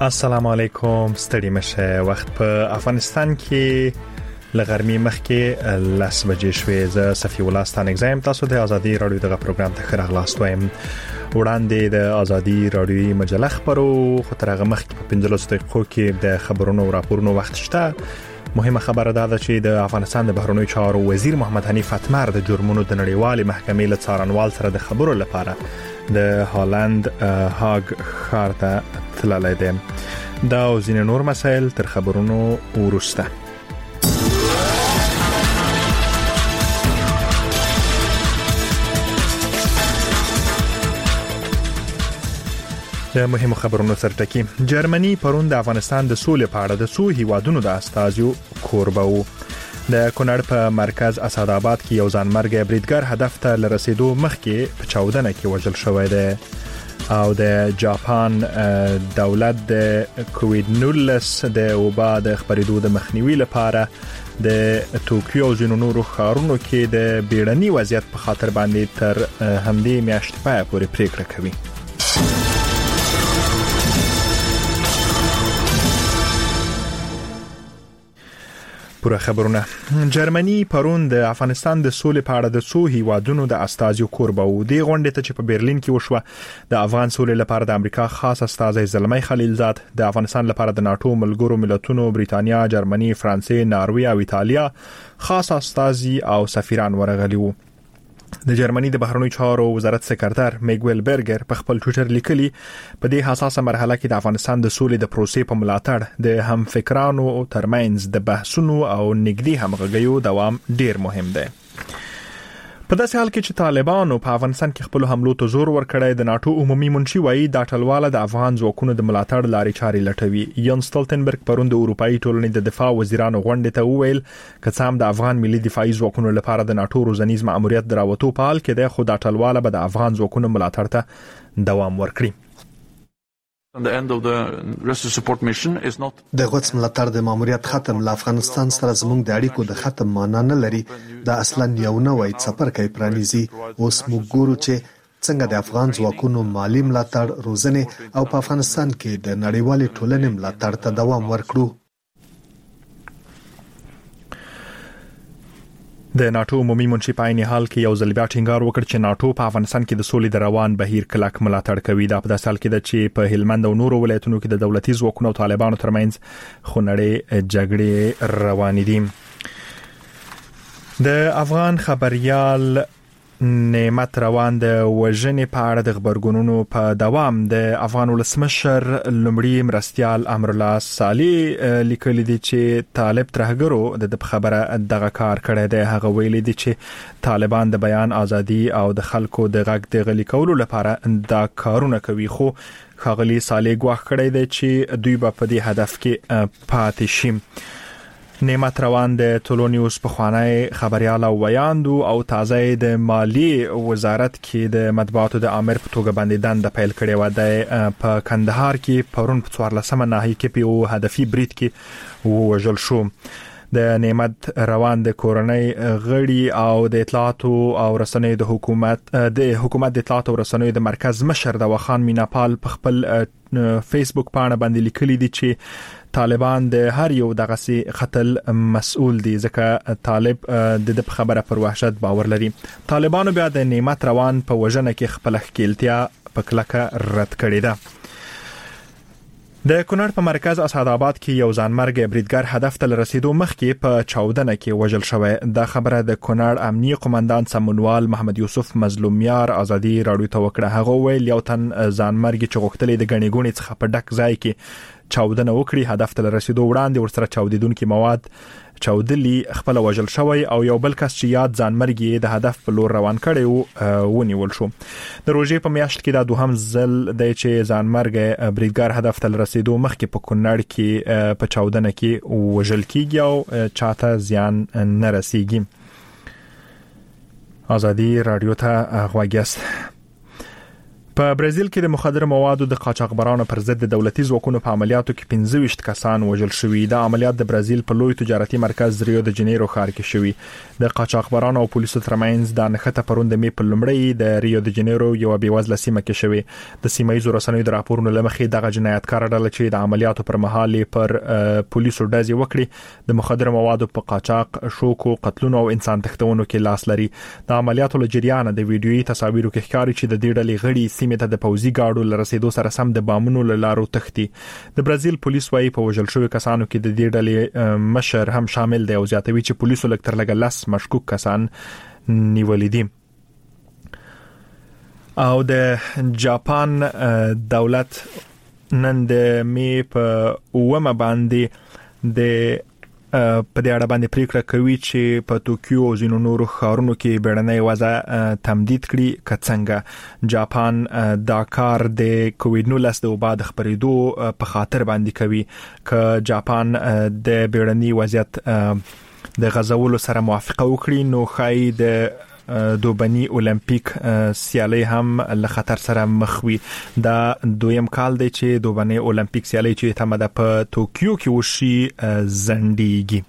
السلام علیکم، ستړي مشه. وخت په افغانستان کې لغرمي مخکې 10 بجې شوې. زه صفی الله ستانک زایم. تاسو د ازادي رادیو دغه پروګرام ته خراغلاست وایم. وړاندې د ازادي رادیو مجله خبرو خو تر هغه مخکې په 15 دقیقو کې د خبرونو او راپورونو وخت شته. مهمه خبره ده چې د افغانستان د بهرنیو چارو وزیر محمد حنیف اتمر د جرمونو د نړیوالې محکمې له څارنوال سره د خبرو لپاره د هالند هاګ ښار ته تللی دی. دا او ځینې نور مسایل تر خبرونو وروسته. د مهمو خبرونو سرټکی. جرمني پرون د افغانستان د سولې په اړه د څو هیوادونو د استازیو کوربه وو. د کونړ په مرکز اسعدآباد کې یو ځانمرګی بریدګر هدف ته لرسیدو مخکې په چاودنه کې وژل شوی دی. او د جاپان دولت د کووید-19 د وبا د خپرېدو د مخنیوي لپاره د توکیو او ځینو نورو ښارونو کې د بیړني وضعیت په خاطر باندې تر همدې میاشتې پای پورې پریکړه کوي. پوره خبرونه. جرمني پرون د افغانستان د سولې په اړه د څو هیوادونو د استازیو کوربه وو. د غونډې ته چې په برلین کې وشوه د افغان سولې لپاره د امریکا خاص استازی زلمی خلیلزاد، د افغانستان لپاره د ناتو ملګرو ملتونو برېټانیا، جرمني، فرانسې، ناروې او ایتالیا خاص استازي او سفیران ورغلي وو. د جرمني د بهرنیو چارو وزارت سکرټر میګویل برګر په خپل ټویټر لیکلي په دې حساسه مرحله کې د افغانستان د سولې د پروسې په ملاتړ د همفکرانو ترمنځ د بحثونو او نږدې همغږیو دوام ډیر مهم دی. په داسې حال کې چې طالبانو په افغانستان کې خپل حملو ته زور ورکړی، د ناتو عمومي منشي وایي دا ټلواله د افغان ځواکونو د ملاتړ لارې چارې لټوي. یان سټولټنبرګ پرون د اروپאי ټولنې د دفاع وزیرانو غونډې ته وویل که څه هم د افغان ملي دفاعي ځواکونو لپاره د ناتو روزنیز مأموریت دراوتو په حال کې دی، خو دا ټلواله به د افغان ځواکونو ملاتړ ته دوام ورکړي. د غوڅ ملاتړ د ماموریت ختم له افغانستان سره زموږ د اړیکو د ختم معنا نه لري. دا اصلا یو نوی څپرکی پرانیزي. اوس موږ ګورو چې څنګه د افغان ځواکونو مالی ملاتړ، روزنه او په افغانستان کې د نړیوالې ټولنې ملاتړ ته دوام ورکړو. د ناتو عمومي منشي په عین حال کې یو ځل بیا ټینګار وکړ چې ناتو په افغانستان کې د سولې د روان بهیر کلک ملاتړ کوي. دا په داسې حال کې ده چې په هلمند او نورو ولایتونو کې د دولتي ځواکونو او طالبانو ترمنځ خونړۍ جګړې روانې دي. د افغان خبريال نعمت روان د وژنې په اړه د خبرګونونو په دوام د افغان ولسمشر لومړي مرستيال امرالله صالح لیکلي دي چې طالب ترهګرو د خبره دغه کار کړی دی. هغه ویلي دي چې طالبان د بیان ازادي او د خلکو د غږ د غلي کولو لپاره دا کارونه کوي، خو ښاغلي صالح ګواښ کړی دی چې دوی به په دې هدف کې پاتې شي. نعمت روان د تولونیوس په خوانی خبريال او ویاندو او تازه د مالی وزارت کې د مطبوعاتو د امر په توګه باندې دند پیل کړي و. د په کندهار کې پرون په 14مه ناحیه کې په هدفي برید کې وژل شو. د نعمت روان د کورنۍ غړي او د اطلاعاتو او رسنیو د حکومت د اطلاعاتو او رسنیو د مرکز مشر د وخان میناپال په خپل فیسبوک پاڼه باندې لیکلي دي چې طالبان د هر یو دغه سي قتل مسؤل دي، ځکه طالب د خبره پر وحشت باور لري. طالبانو بیا د نعمت روان په وژنه کې خپل خپلتیا په کلکه رد کړې ده. د کونړ په مرکز اسعدآباد کې یو ځانمرګی بریدګر هدف ته رسیدو مخکې په چاودنه کې وژل شوی. دا خبره د کونړ امنیه قومندان سمونوال محمد یوسف مظلومیار ازادي رادیو ته وکړه. هغه ویل یو تن ځانمرګی چې غوښتلې د غنی ګونې څخه په ډک ځای کې چاودنه وکړي، هدف ته رسیدو وړاندې ورسره چاودیدونکو مواد چاودلی خپل وژل شوی او یو بل کس چې یاد ځانمرګي د هدف په لور روان کړي ونیول شو. د روزې په میاشت کې دا دوهم ځل دی چې ځانمرګي بریدګر هدف ته رسیدو مخکې په کونړ کې په چاودنه کې وژل کیږي او چاته زیان نه رسیږي. ازادي رادیو ته غوږیاست. په برازیل کې د مخدر موادو د قاچاقبرانو پر ضد د دولتي ځواکونو په عملیاتو کې 25 کسان وژل شوي. د عملیات د برازیل په لوی تجارتي مرکز ریو د جنیرو ښار کې شوي. د قاچاقبرانو او پولیسو ترمنځ د نښته پروند می په لومړی د ریو د جنیرو یو بیوزله سیمه کې شوي. د سیمایي رسنیو د راپورونو لمخې دغه جنایتکار ډله چې د عملیاتو پر مهال پر پولیسو ډزې وکړي د مخدر موادو په قاچاق، شوکو، قتلونو او انسان تښتونو کې لاس لري. د عملیاتو لجریان د ویډیويي تصاویرو کې ښکاري چې د دې ډلې غړي سیمه ته د پوځي گاډو لرسېدو سره سم د بامونو لارو تختی. د برازیل پولیس وايي په وژل شوی کسانو کې د دې ډلې مشر هم شامل دی او زیاتوي چې پولیسو لکتر لګ لاس مشکوک کسان نیولې دي. او د جاپان دولت نن د می په اومه باندې د په دې اړه باندې پریکړه کوي چې په توکیو او ځینو نورو ښارونو کې بیړنۍ وضع تمدید کړي. کڅنګه جاپان دا کار د کووډ-19 د وبا د خبرېدو په خاطر باندې کوي ک جاپان د بیړنۍ وضعیت د غزولو سره موافقه وکړي نو خای د دوبني اولمپیک سیالي هم له خطر سره مخ وي. دا دویم کال دی چې دوبني اولمپیک سیالي چې تمه ده په توکیو کې وشي زندګي.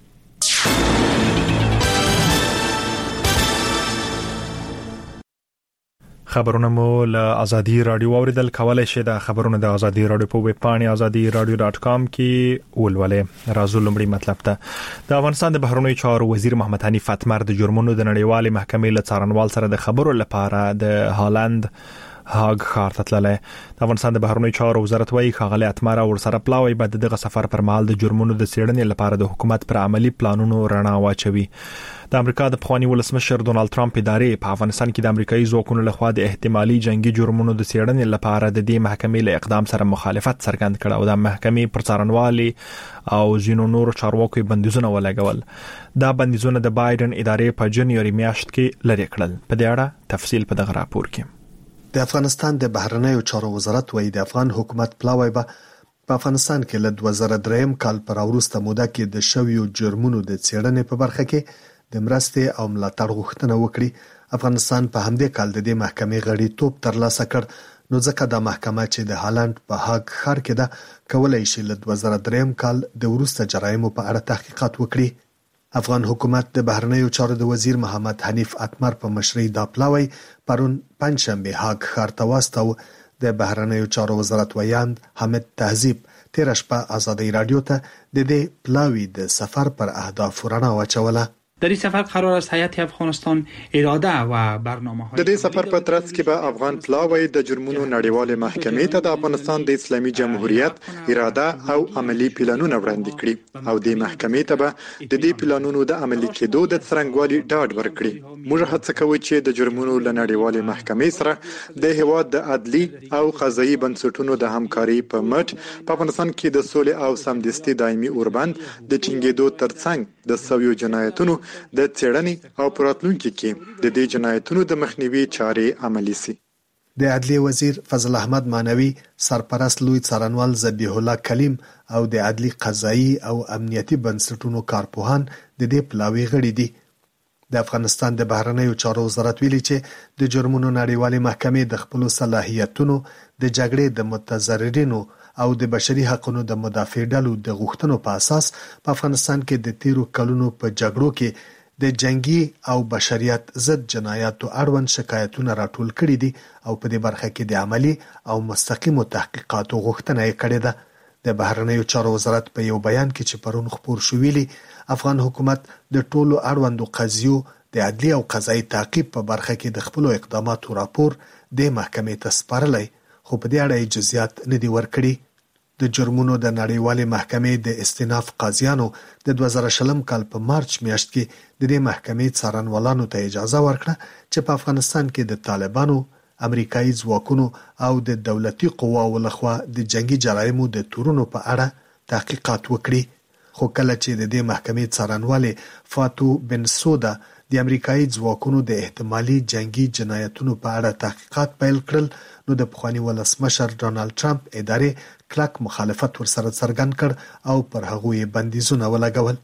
خبرونه مو له ازادي رادیو اوریدل کولای شئ. د خبرونو د ازادي رادیو په ویب پاڼه azadiradio.com کې ولولئ. راځو لومړی مطلب ته. د افغانستان د بهرنیو چارو وزیر محمد حنیف اتمر د جرمونو د نړیوالې محکمې له څارنوال سره د خبرو لپاره د هالند هاګ ښار ته تللی. د افغانستان د بهرنیو چارو وزارت وايي ښاغلی اتمر او ورسره پلاوی به دغه سفر پر مهال د جرمونو د څېړنې لپاره د حکومت پر عملی پلانونو رڼا واچوي. د امریکا د پخوانی ولسمشر ډونالد ټرمپ ادارې په افغانستان کې د امریکایي ځواکونو لخوا د احتمالي جنگي جرمونو د څېړنې لپاره د دې محکمې له اقدام سره مخالفت څرګند کړ او د محکمې پر څارنوالي او ځینو نورو چارواکو بندیزونه ولګول. دا بندیزونه د بایدن ادارې په جنوري میاشت کې لرې کړل. په دې اړه تفصیل په دغه راپور کې. د افغانستان د بهرنیو چارو وزارت وايي د افغان حکومت پلاوی به په افغانستان کې له 2003 کال پر وروسته موده کې د شویو جرمونو د څېړنې په برخه کې د مرستې او ملاتړ غوښتنه وکړي. افغانستان په همدې کال د دې محکمې غړیتوب ترلاسه کړ نو ځکه د محکمه چې د هالند په هاګ ښار کې ده کولای شي له 2003 کال د وروسته جرایمو په اړه تحقیقات وکړي. افغان حکومت د بهرنیو چارو د وزیر محمد حنیف اتمر په مشرۍ دا پلاوی پرون پنځشنبه هاګ ښار ته واستاوه. د بهرنیو چارو وزارت ویاند حمید تهذیب تیر شپه ازادي رادیو ته د دې پلاوی د سفر پر اهداف رڼا واچوله. در این سفر قرار است هیئت افغانستان اراده و برنامه‌های د دې سفر په ترڅ کې به افغان پلاوی د جرمونو نړیوالې محکمې ته د افغانستان د اسلامي جمهوریت اراده او عملی پلانونه وړاندې کړي او د محکمې ته به د دې پلانونو د عملي کېدو د څرنګوالي ډاډ ورکړي. موږ هڅه کوو چې د جرمونو له نړیوالې محکمې سره د هیواد د عدلي او قضایي بنسټونو د همکاري په مټ په افغانستان کې د سولې او سمدستي دایمي اوربند د ټینګېدو ترڅنګ د سویو جنایتونو د څېړنې او پراتلونکو کې د دې جنایتونو د مخنیوي چارې عملي سي. د عدلیه وزیر فضل احمد مانوي، سرپرست لوی څارنوال ذبیح الله کلیم او د عدلي قضایي او امنیتي بنسټونو کارپوهان د دې پلاوی غړي دي. د افغانستان د بهرنیو چارو وزارت ویلي چې د جرمونو نړیوالې محکمې د خپل صلاحیتونو د جګړې د متضررینو او د بشري حقوقو د مدافع ډلو د غوښتنو په اساس په افغانستان کې د تیرو کلونو په جګړو کې د جنگي او بشریت ضد جنایاتو اړوند شکایتونه راټول کړي دي او په دې برخه کې د عملی او مستقیمو تحقیقاتو غوښتنه یې کړې ده. د بهرنیو چارو وزارت په یو بیان کې چې پرون خپور شو ویلي افغان حکومت د ټولو اړوندو قضیو د عدلي او قضایي تعقیب په برخه کې د خپل اقداماتو راپور د محکمې ته سپارلی خو په دې اړه جزئیات نه دي ورکړي. د جرمونو د نړیوالې محکمې د استیناف قاضیانو د 2020 کال په مارچ میاشت کې د دې محکمې څارنوالانو ته اجازه ورکړه چې په افغانستان کې د طالبانو، امریکایي ځواکونو او د دولتي قواو لخوا د جنگي جرایمو د تورونو په اړه تحقیقات وکړي. خو کله چې د دې محکمې څارنوالې فاتو بن سودا د امریکایي ځواکونو د احتمالي جنگي جنایتونو په اړه تحقیقات پیل کړل نو د پخوانی ولسمشر ډونالد ټرمپ ادارې کلک مخالفت ورسره څرګند کړ او پر هغه بندیزونه ولګول.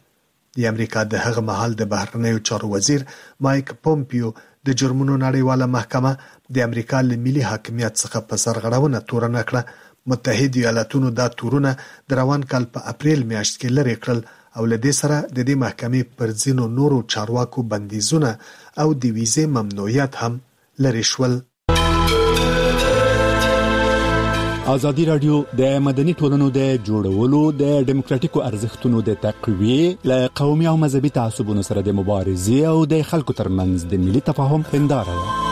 د امریکا د هغه مهال د بهرنیو چارو وزیر مایک پومپیو د جرمونو نړیواله محکمه د امریکا له ملي حاکمیت څخه په سرغړونه تورن کړه. متحده ایالاتونو دا تورونه د روان کال په اپریل میاشت کې لرې کړل او له دې سره د دې محکمې پر ځینو نورو چارواکو بندیزونه او د ویزې ممنوعیت هم لرې شول. ازادي رادیو د مدني ټولنو د جوړولو د ډیموکراتیکو ارزښتونو د تقویې له قومي او مذهبي تعصبونو سره د مبارزې او د خلکو ترمنځ د ملي تفاهم هنداره ده.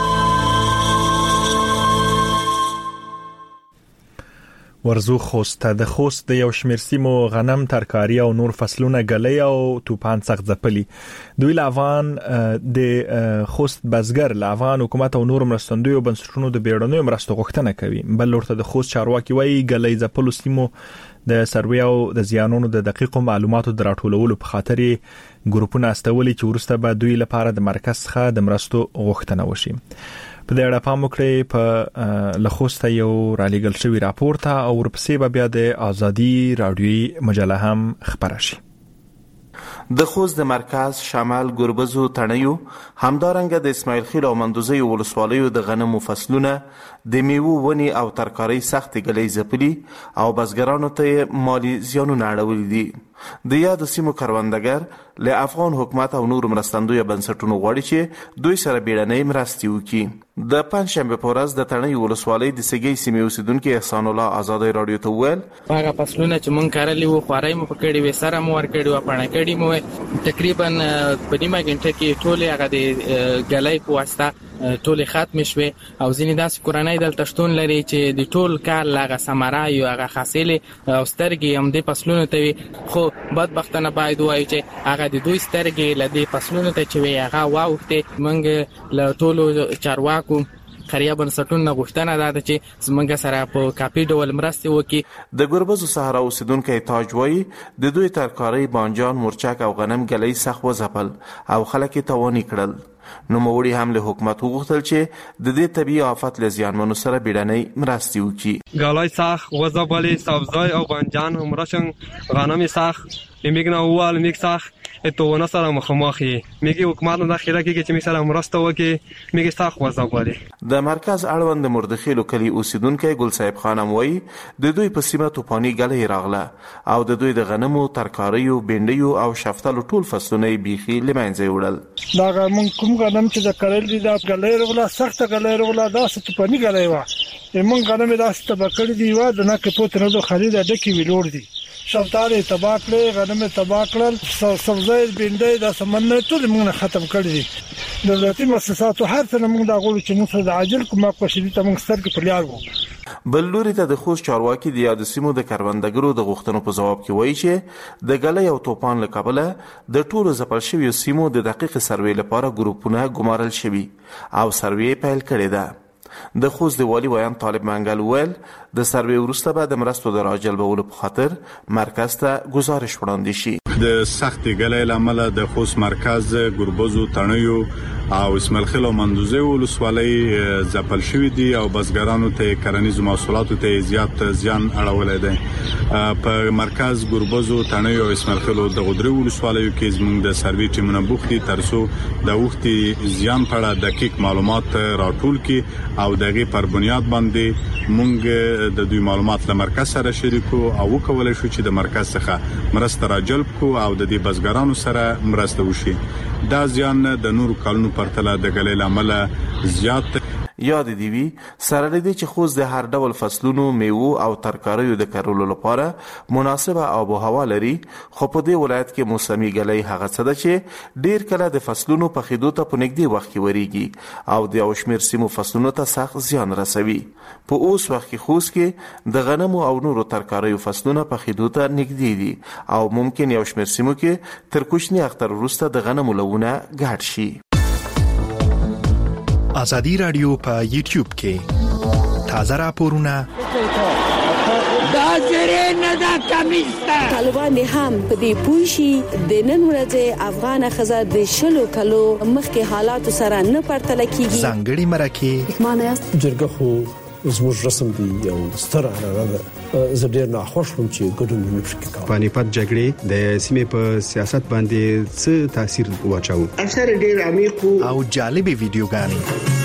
ورزو خوست د خوست د یو شمېر سیمو غنم، ترکاری او نور فصلونه ګلې او توپان سخت ځپلي. دوی افغان د خوست بزګر له افغان حکومت او نور مرستندویو بنسټونو د بیړنیو مرستو غوښتنه کوي. بل لورته د خوست چارواکي وایي ګلې ځپلو سیمو د سروې او د زیانونو د دقیقو معلوماتو د راټولولو په خاطر ګروپونه استولي چې ورسته به دوی لپاره د مرکز څخه د مرستو غوښتنه وشي. په دې اړه پام وکړئ. په لخوسته یو رالیږل شوی راپور ته او ورپسې به بیا د ازادي رادیوي مجله هم خبره شي. د خوست د مرکز شمال ګربزو تڼیو همدارنګه د اسماعیل خیل او مندوزي ولسوالیو د غنمو فصلونه د میوو ونی او ترکاری سخت ګلې ځپلي او بزګرانو ته مالی زیانونه اړولي دي. د یاد سیمو کروندګر له افغان حکومت او نور مرستندوی بنسټونو غواړي چې دوی سره بیړنۍ مرستې وکړي. د پنځشنبه په ورځ د تڼیو ولسوالۍ د سګي سیمې اوسیدونکو احسان الله ازادي رادیو ته ویل هغه فصلونه چې مونږ کارلې وو خوارای مو پکړې وې سره مو ور کړې و پړنه کړې مو تقریبا په نیمه غنټه کې ټول هغه د ګلای په واسطه ټول ختم شوه او ځینې داسې کورنۍ دلته شتون لري چې د ټول کار لاغه سمرا یو هغه حاصل او سترګې هم د فصلونو ته خو بدبختانه باید وایي چې هغه د دوی سترګې لدی فصلونو ته چې هغه واوخته منګ له ټولو چارواکو خریه بنسټونه غوښتنه ده چې زمونږ سره په کاپی ډول مرستې وکړي. د ګربزو صحرا اوسیدونکو تاج وایي د دوی ترکاری بانجان، مرچک او غنم ګلې سخت وځپل او خلک یې توانی کړل. نو موړي هم له حکومت وغوښتل چې د دې طبيعي آفت له زیانمنو سره بیړنۍ مرستې وکړي. ګلای سخت وځپلې، سبزی او بانجان همراشن، غنم سخت میگن اول میگ سخت اتوونه سره مخامخي میگه حکومت نه خیره کې چې می سره مرسته وکي میگه سخت وځپلې. د مرکز اړوند مردخیلو کلی اوسیدونکو ګل صاحب خانم وایي د دوی په سیمه توپانی ګلې راغله او د دوی د غنمو، ترکاریو، بینډیو او شفتالو ټول فصلونه بیخي لمنځه وړل. دا موږ کوم غنم چې د کړل دي دا ګلې راغله، سخت ګلې راغله، دا څه توپانی ګلې و موږ غنم دا څه تبکړ دی و د نه کې پوت نه د خرید ډکی ویلور دي. شفتالو تباکړې، غنم تباکړل، سبزی، بینډۍ دا سمنه ټول موږ ختم کړی دي. دولتي مؤسساتو هر څه موږ دا غوړو چې موږ د عاجل کومه کوشش ته موږ سترګې په لیار وو. بل لوري ته د خوست چارواکي د یاد سیمو د کروندګرو د غوښتنو په جواب کې وایي چې د ګلې او توپان له کبله د ټولو ځپل شویو سیمو د دقیق سروې لپاره ګروپونه ګمارل شوي او سروې پیل کړې ده. د خوست د والی ویان طالب منګل ویل د سروې وروسته به د مرستو د راجلبولو په خاطر مرکز ته گزارش وړاندې شي. د سخت ګلې لامل د خوست مرکز ګربزو تڼیو او اسماعیل خیل او مندوزي ولسوالۍ ځپل شوې دي او بزګرانو ته کرنیزو محصولاتو ته زیات زیان اړولې ده. په مرکز ګربزو تڼیو او اسماعیل خیل د غدري ولسوالیو کې زموږ د سروې ټیمونه بوختي ترسو د وختي زیان په اړه دقیق معلومات راټول کړي او دغه پر بنیاد باندې مونږ د دوی معلومات له مرکز سره شریکو او وکولای شو چې د مرکز څخه مرسته راجلب کو او د دې بزګرانو سره مرسته وشي. دا زیان د نور کلونو پرتله د ګلې لامل زیات. یاد دی وی سره لدی چې خوست د هر ډول فصلونو، میوو او ترکاریو د کرلو لپاره مناسبه آب او هوا لري، خو په دې ولایت کې موسمي ګلې هغه څه ده چې ډیر کله د فصلونو په خېدو ته په نږدې وخت کې وریږي او د اوشمیر سیمو فصلونو ته سخت زیان رسوي. په اوس وخت کې خوست کې د غنمو او نورو ترکاریو فصلونه په خېدو ته نږدې دي او ممکن یو شمیر سیمو کې تر کوچني اختر وروسته د غنمو لونه ګډ شي. ازادي رادیو په یوټیوب کې تازه راپورونه دا زری نه دا کمیسته طالبان هم په دې پوښي د نن ورځې افغان خزر د شلو کلو مخکې حالات سره نه پرتل کیږي. ځانګړي مرکه معنی جرګه خو زموږ رسم دی او ستر حراره زه ډیر ناخوښ وم چې ګډون نه پکې کاوه. پانیپت جګړې د سیمې په سیاست باندې څه تاثیر واچاوه؟ اثر ډیر عمیق او جالبې ویډیوګانې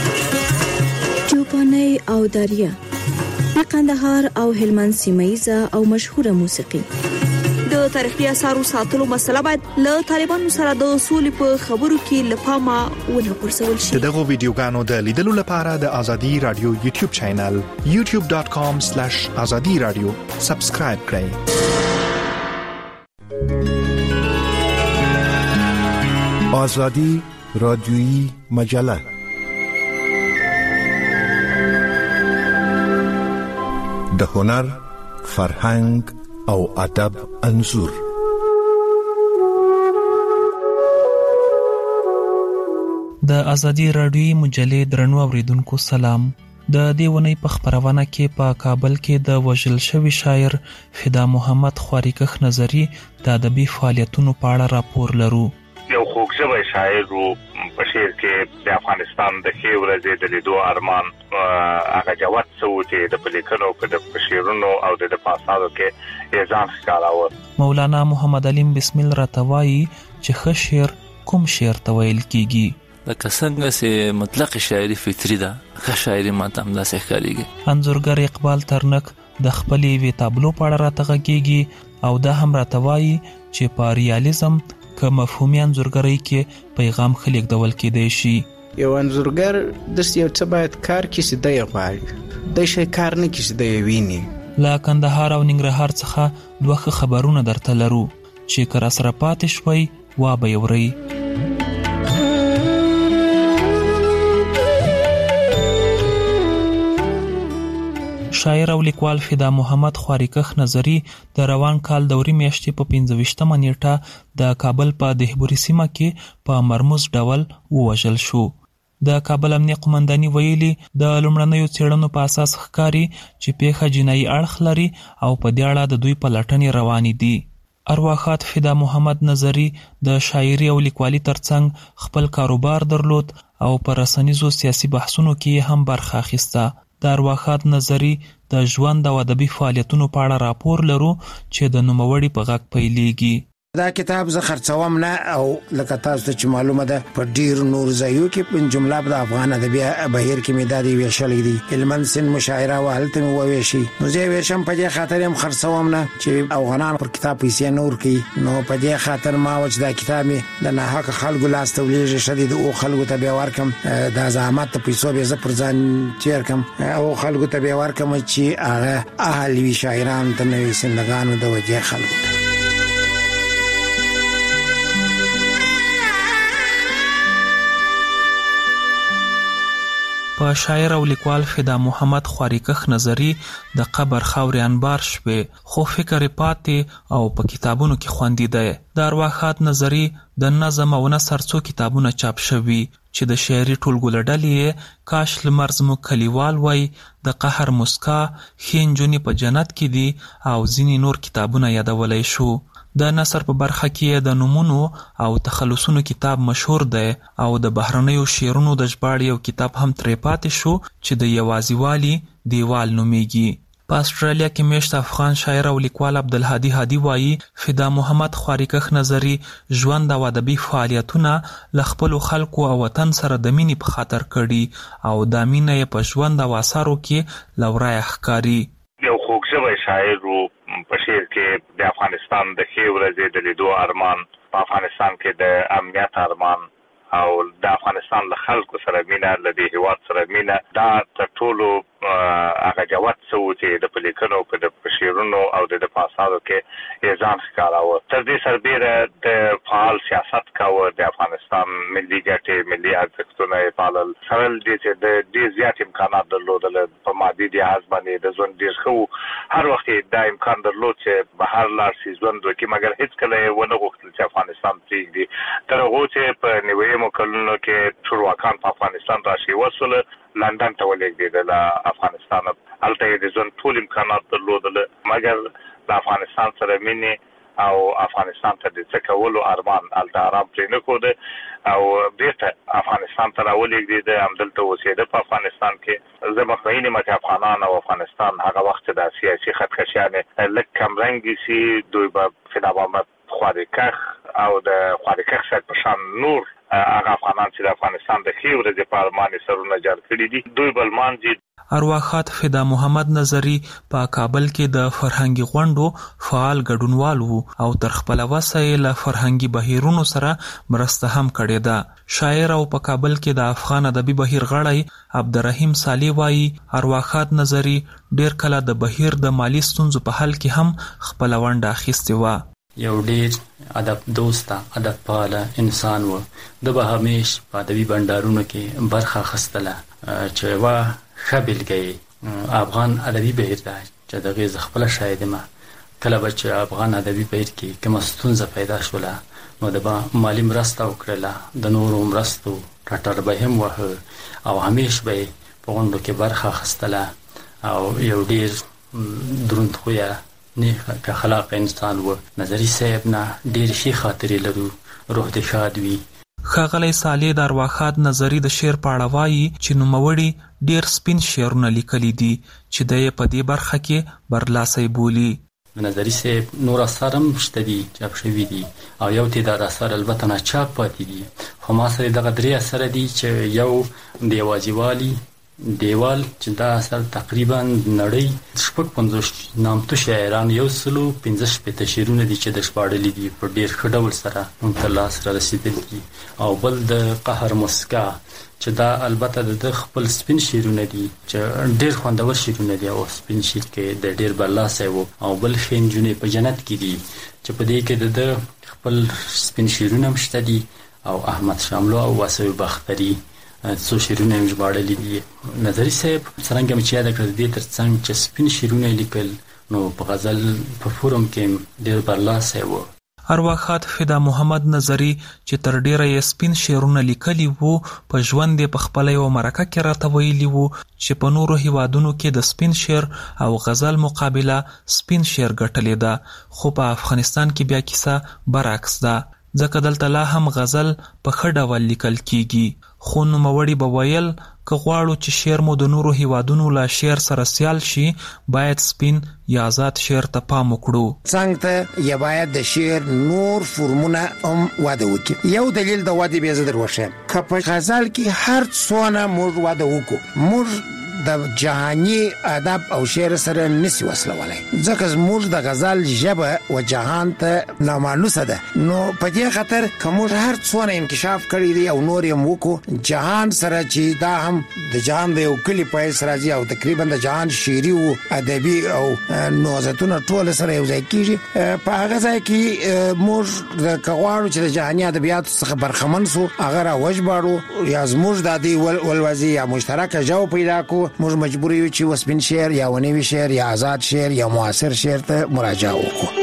چوپاني او دریا د قندهار او هلمند سیمایزه او مشهوره موسیقي. د تاریخي اثارو ساتلو مسله باید له طالبانو سره د اصول په خبرو کې لپاره ونه پرسول شي. دغه ویډیوګانو د لیدلو لپاره د ازادي رادیو یوټیوب چینل youtube.com/azadiradio سبسکرایب کړئ. آزادی رادیویی مجله د هنر، فرهنګ او ادب انځور. د ازادي رادیویی مجلې درنو اوریدونکو سلام. د دې ونې په خبرونه کې په کابل کې د وژل شوی شاعر فدا محمد خواریکخ نظری د ادبي فعالیتونو په اړه راپور لرو. یو خوږژبی شاعر وو په شعر کې د افغانستان د ښې ورځې د لیدو ارمان هغه جوت څه و چې د لیکنو په شعرونو او د پاسادو کې یې ځان ښکاراوه. مولانا محمد علیم بسمل راته وایي چې ښه شعر کوم شعر ته ویل کیږي. لکه څنګه چې مطلق شاعري فطري ده، ښه شاعري ماته همداسې ښکارېږي. انځورګر اقبال ترنک د خپلې یوې تابلو په اړه راته غږېږي او دا هم راته وایي چې په ریالیزم که مفهومي انځورګرۍ کې پیغام ښه لیږدول کېدی شي. یو انځورګر داسې یو څه باید کار کړي چې دی یې غواړي، دی شی کار نه کړي چې دی یې ویني. له کندهار او ننګرهار څخه دوه ښه خبرونه درته لرو چې که راسره پاتې شوئ وا به یې اورئ. شاعر او لیکوال فدا محمد خواریکخ نظری د روان کال دوري میاشتې په 25مه نیټه د کابل په دهبوري سیمه کې په مرموز ډول ووژل شو. د کابل امنیه قومنداني ویلي د لومړنیو څېړنو په اساس ښکاري چې پیښه جنایي اړخ لري او په دې اړه د دوی په لټنې روانې دي. ارواښاد فدا محمد نظری د شاعري او لیکوالي ترڅنګ خپل کاروبار درلود او په رسنیزو سیاسي بحثونو کې هم برخه اخیسته. د ارواښاد نظری د ژوند او ادبي فعالیتونو په اړه راپور لرو چې د نوموړي په غږ پیلېږي. دا کتاب زه خرڅوم نه او لکه تاسو ته چې معلومه ده په ډیر نور ځایو کې په جمله د افغان ادبي بهیر کې مې دا دی ویشلې دي. هلمند سند مشاعره وهلته مې وویشي، نو زه ویشم په دې خاطر هم خرڅوم نه چې افغانان پر کتاب پیسې نور کوي. نو په دې خاطر ما وجه دا کتاب مې د ناحق خلکو لاس ته ولېږي شدید او خلکو ته بیا ورکم دا زحمت ته پیسو به زه پر ځان تیر کم او خلکو ته بیا ورکم چې هغه اهل وی شاعران ته نوې سندګانو د وجه خلکو. په شاعر او لیکوال فدا محمد خواریکخ نظری د قبر خاورې انبار شوې، خو فکر پاتې او په کتابونو کې خوندي دی. د ارواښاد نظری د نظم او نثر څو کتابونه چاپ شوي چې د شعري ټولګو له ډلې کاش لمر زموږ کلیوال وای، د قهر مسکا، ښې نجونې په جنت کې دي او ځینې نور کتابونه یادولی شو. د نثر په برخه کې د نومونو او تخلصونو کتاب مشهور دی او د بهرنیو شعرونو د ژباړې یو کتاب هم ترې پاتې شو چې د یوازیوالي دیوال نومیږي. په استرالیا کې میشت افغان شاعر او لیکوال عبدالهادي هادي وایي فدا محمد خواریکخ نظری ژوند او ادبي فعالیتونه له خپلو خلکو او وطن سره د مینې په خاطر کړي او دا مینه یې په ژوند او اثارو کې له ورایه ښکاري. یو خوږژبی شاعر وو په شعر کې د افغانستان د ښې ورځې د لیدو ارمان، په افغانستان کې د امنیت ارمان او د افغانستان له خلکو سره مینه، له دې هیواد سره مینه، دا تر ټولو هغه جوت څه و چې د لیکنو په شعرونو او د پاسادو کې یې ځان ښکاراوه. تر دې سربیره د فعال سیاست کاوه، د افغانستان ملي ګټې، ملي ارزښتونه یې پالل، سره دې چې د ډېر زیات امکانات درلودل په مادي لحاظ باندې د ژوند ډېر ښه و. هر وخت یې دا امکان درلود چې بهر لاړ شي، ژوند وکړي، مګر هېڅکله یې ونه غوښتل چې افغانستان پرېږدي. تر هغو چې په نیویمو کلونو کې ټولواکان په افغانستان راشي وسوله، لندن ته ولېږدېدل افغانستان. هلته یې د ژوند ټول امکانات درلودل، مګر د افغانستان سره مینې او افغانستان ته د څه کولو ارمان التارام پرې نه کوده او بیرته افغانستان ته راولېږدي د همدلته اوسېده په افغانستان کې زه مطمئن یم چې افغانان او افغانستان هغه وخت د سیاسي خطکشیان لږ کمرنګ شي دوی به فنامات خواریکخ او د خواریکخ سره په شان نور هغه افغانان چې د افغانستان د خې ورځې په ارمان سرونه جوړ کړي دي دوی بلمان دي. ارواښاد فدا محمد نظری په کابل کې د فرهنګي غونډو فعال ګډونوال وو او تر خپل وسایل له فرهنګي بهیرونو سره مرسته هم کړې ده. شاعر او په کابل کې د افغان ادبي بهیر غړی عبدالرحیم صالح وایي ارواښاد نظری ډیر کله د بهیر د مالی ستونزو په حل کې هم خپل ونډه اخیستې و. یو ډیر ادب دوسته ادب پاله انسان و. د به همیش په ادبي بندرونو کې برخه اخیستله چې وا خبرګي افغان ادبي بهیر ده چې د غیز خپل شاهد ما کله به چې افغان ادبي بهیر کې کوم ستونزه پیدا شوله نو د مالی مرسته وکړه د نورو مرستو ټټر به هم وه او همیش به په غونډو کې برخه اخیستله او یو ډیر دروند خویا نه که خلاق انسان و. نظری صاحب نه ډیر ښې خاطرې لرو روح دې شاد وي. ښاغلی صالح د ارواښاد نظری د شعر په اړه وایي چې نوموړي ډیر سپین شعرونه لیکلي دي چې د یې په دې برخه کې برلاسی بولي. نظری صاحب نور اثار هم شته دي چاپ شوي دي او یو تعداد اثار البته ناچاپ پاتې دي خو ما سره دغه 3 اثر دي چې یو د یوازیوالي دیوال چې دا اثر تقریبا نړۍ شپږ 50 نامتو شاعران 115 شعرونه دي چې د شپاړلې دي په ډیر ښه ډول سره موږ ته لاس را رسیدلي دي او بل د قهر مسکا چې دا البته د خپل سپین شعرونه دي چې ډیر خوندور شعرونه دي او سپین شعر کې د ډیر برلاسه وو او بل خین جونې په جنت کې دي چې په دې کې د خپل سپین شعرونه مشته دي او احمد شاملو او واسوي بختري څو شعرونه یې ژباړلي دي. نظری صاحب څرنګه چې یاد کړل دې ترڅنګ چې سپین شعرونه لیکل نو په غزل په فورم کې ډېر برلاسه و. ارواښاد فدا محمد نظری چې تر ډیره یې سپین شعرونه لیکلي وو په ژوند یې په خپله یوه مرکه کې راته ویلي وو چې په نورو هیوادونو کې د سپین شعر او غزل مقابله سپین شعر ګټلې ده خو په افغانستان کې بیا کیسه برعکس ده ځکه دلته لا هم غزل په ښه ډول لیکل کیږي خو نوموړي به ویل که غواړو چې شعر مو د نورو هیوادونو له شعر سره سیال شي باید سپین یا آزاد شعر ته پام وکړو. څنګه ته یا باید د شعر نور فرمونه هم واده وکړي. یو دلیل د واده بیا زه دروښیم که په غزل کې هر څونه موږ واده وکړو موږ د جهاني ادب او شعر سره نسی وصلولای ځکه موږ د غزل ژبه او جهان ته نامانوسه ده نو په دې خاطر کوم هر څونه انکشاف کړی دی او نور یې وکړو جهان سره چې دا هم د جهان د یو کلی په سر راځي او تقریبا د جهان شعري او ادبي او نوزتونه ټول سره یو ځای کیږي په هغه ځای کې موږ د کغواړو چې د جهاني ادبیات څخه برخمن سو هغه را وجباړو یا زموږ د دې ولوازي یا مشترک جو پیدا کو موږ مجبور یو چې وسپین شعر یا ونوي شعر یا آزاد شعر یا معاصر شعر ته مراجعه وکړو.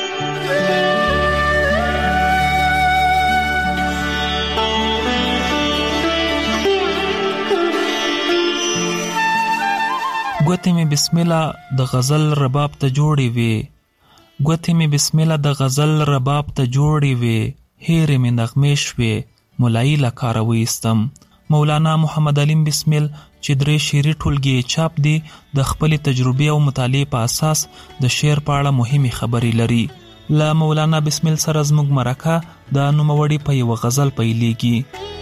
ګوتې مې بسم الله د غزل رباب ته جوړې وې ګوتې مې بسم الله د غزل رباب ته جوړې وې هېرې مې نغمې شوې ملایي له کاره وایستم. مولانا محمد علیم بسمل چې 3 شعري ټولګې چاپ دي د خپل تجربې او مطالعې په اساس د شعر په اړه مهمه خبرې لري. له مولانا بسمل سره زموږ مرکه د نوموړي په یو غزل پیلېږي.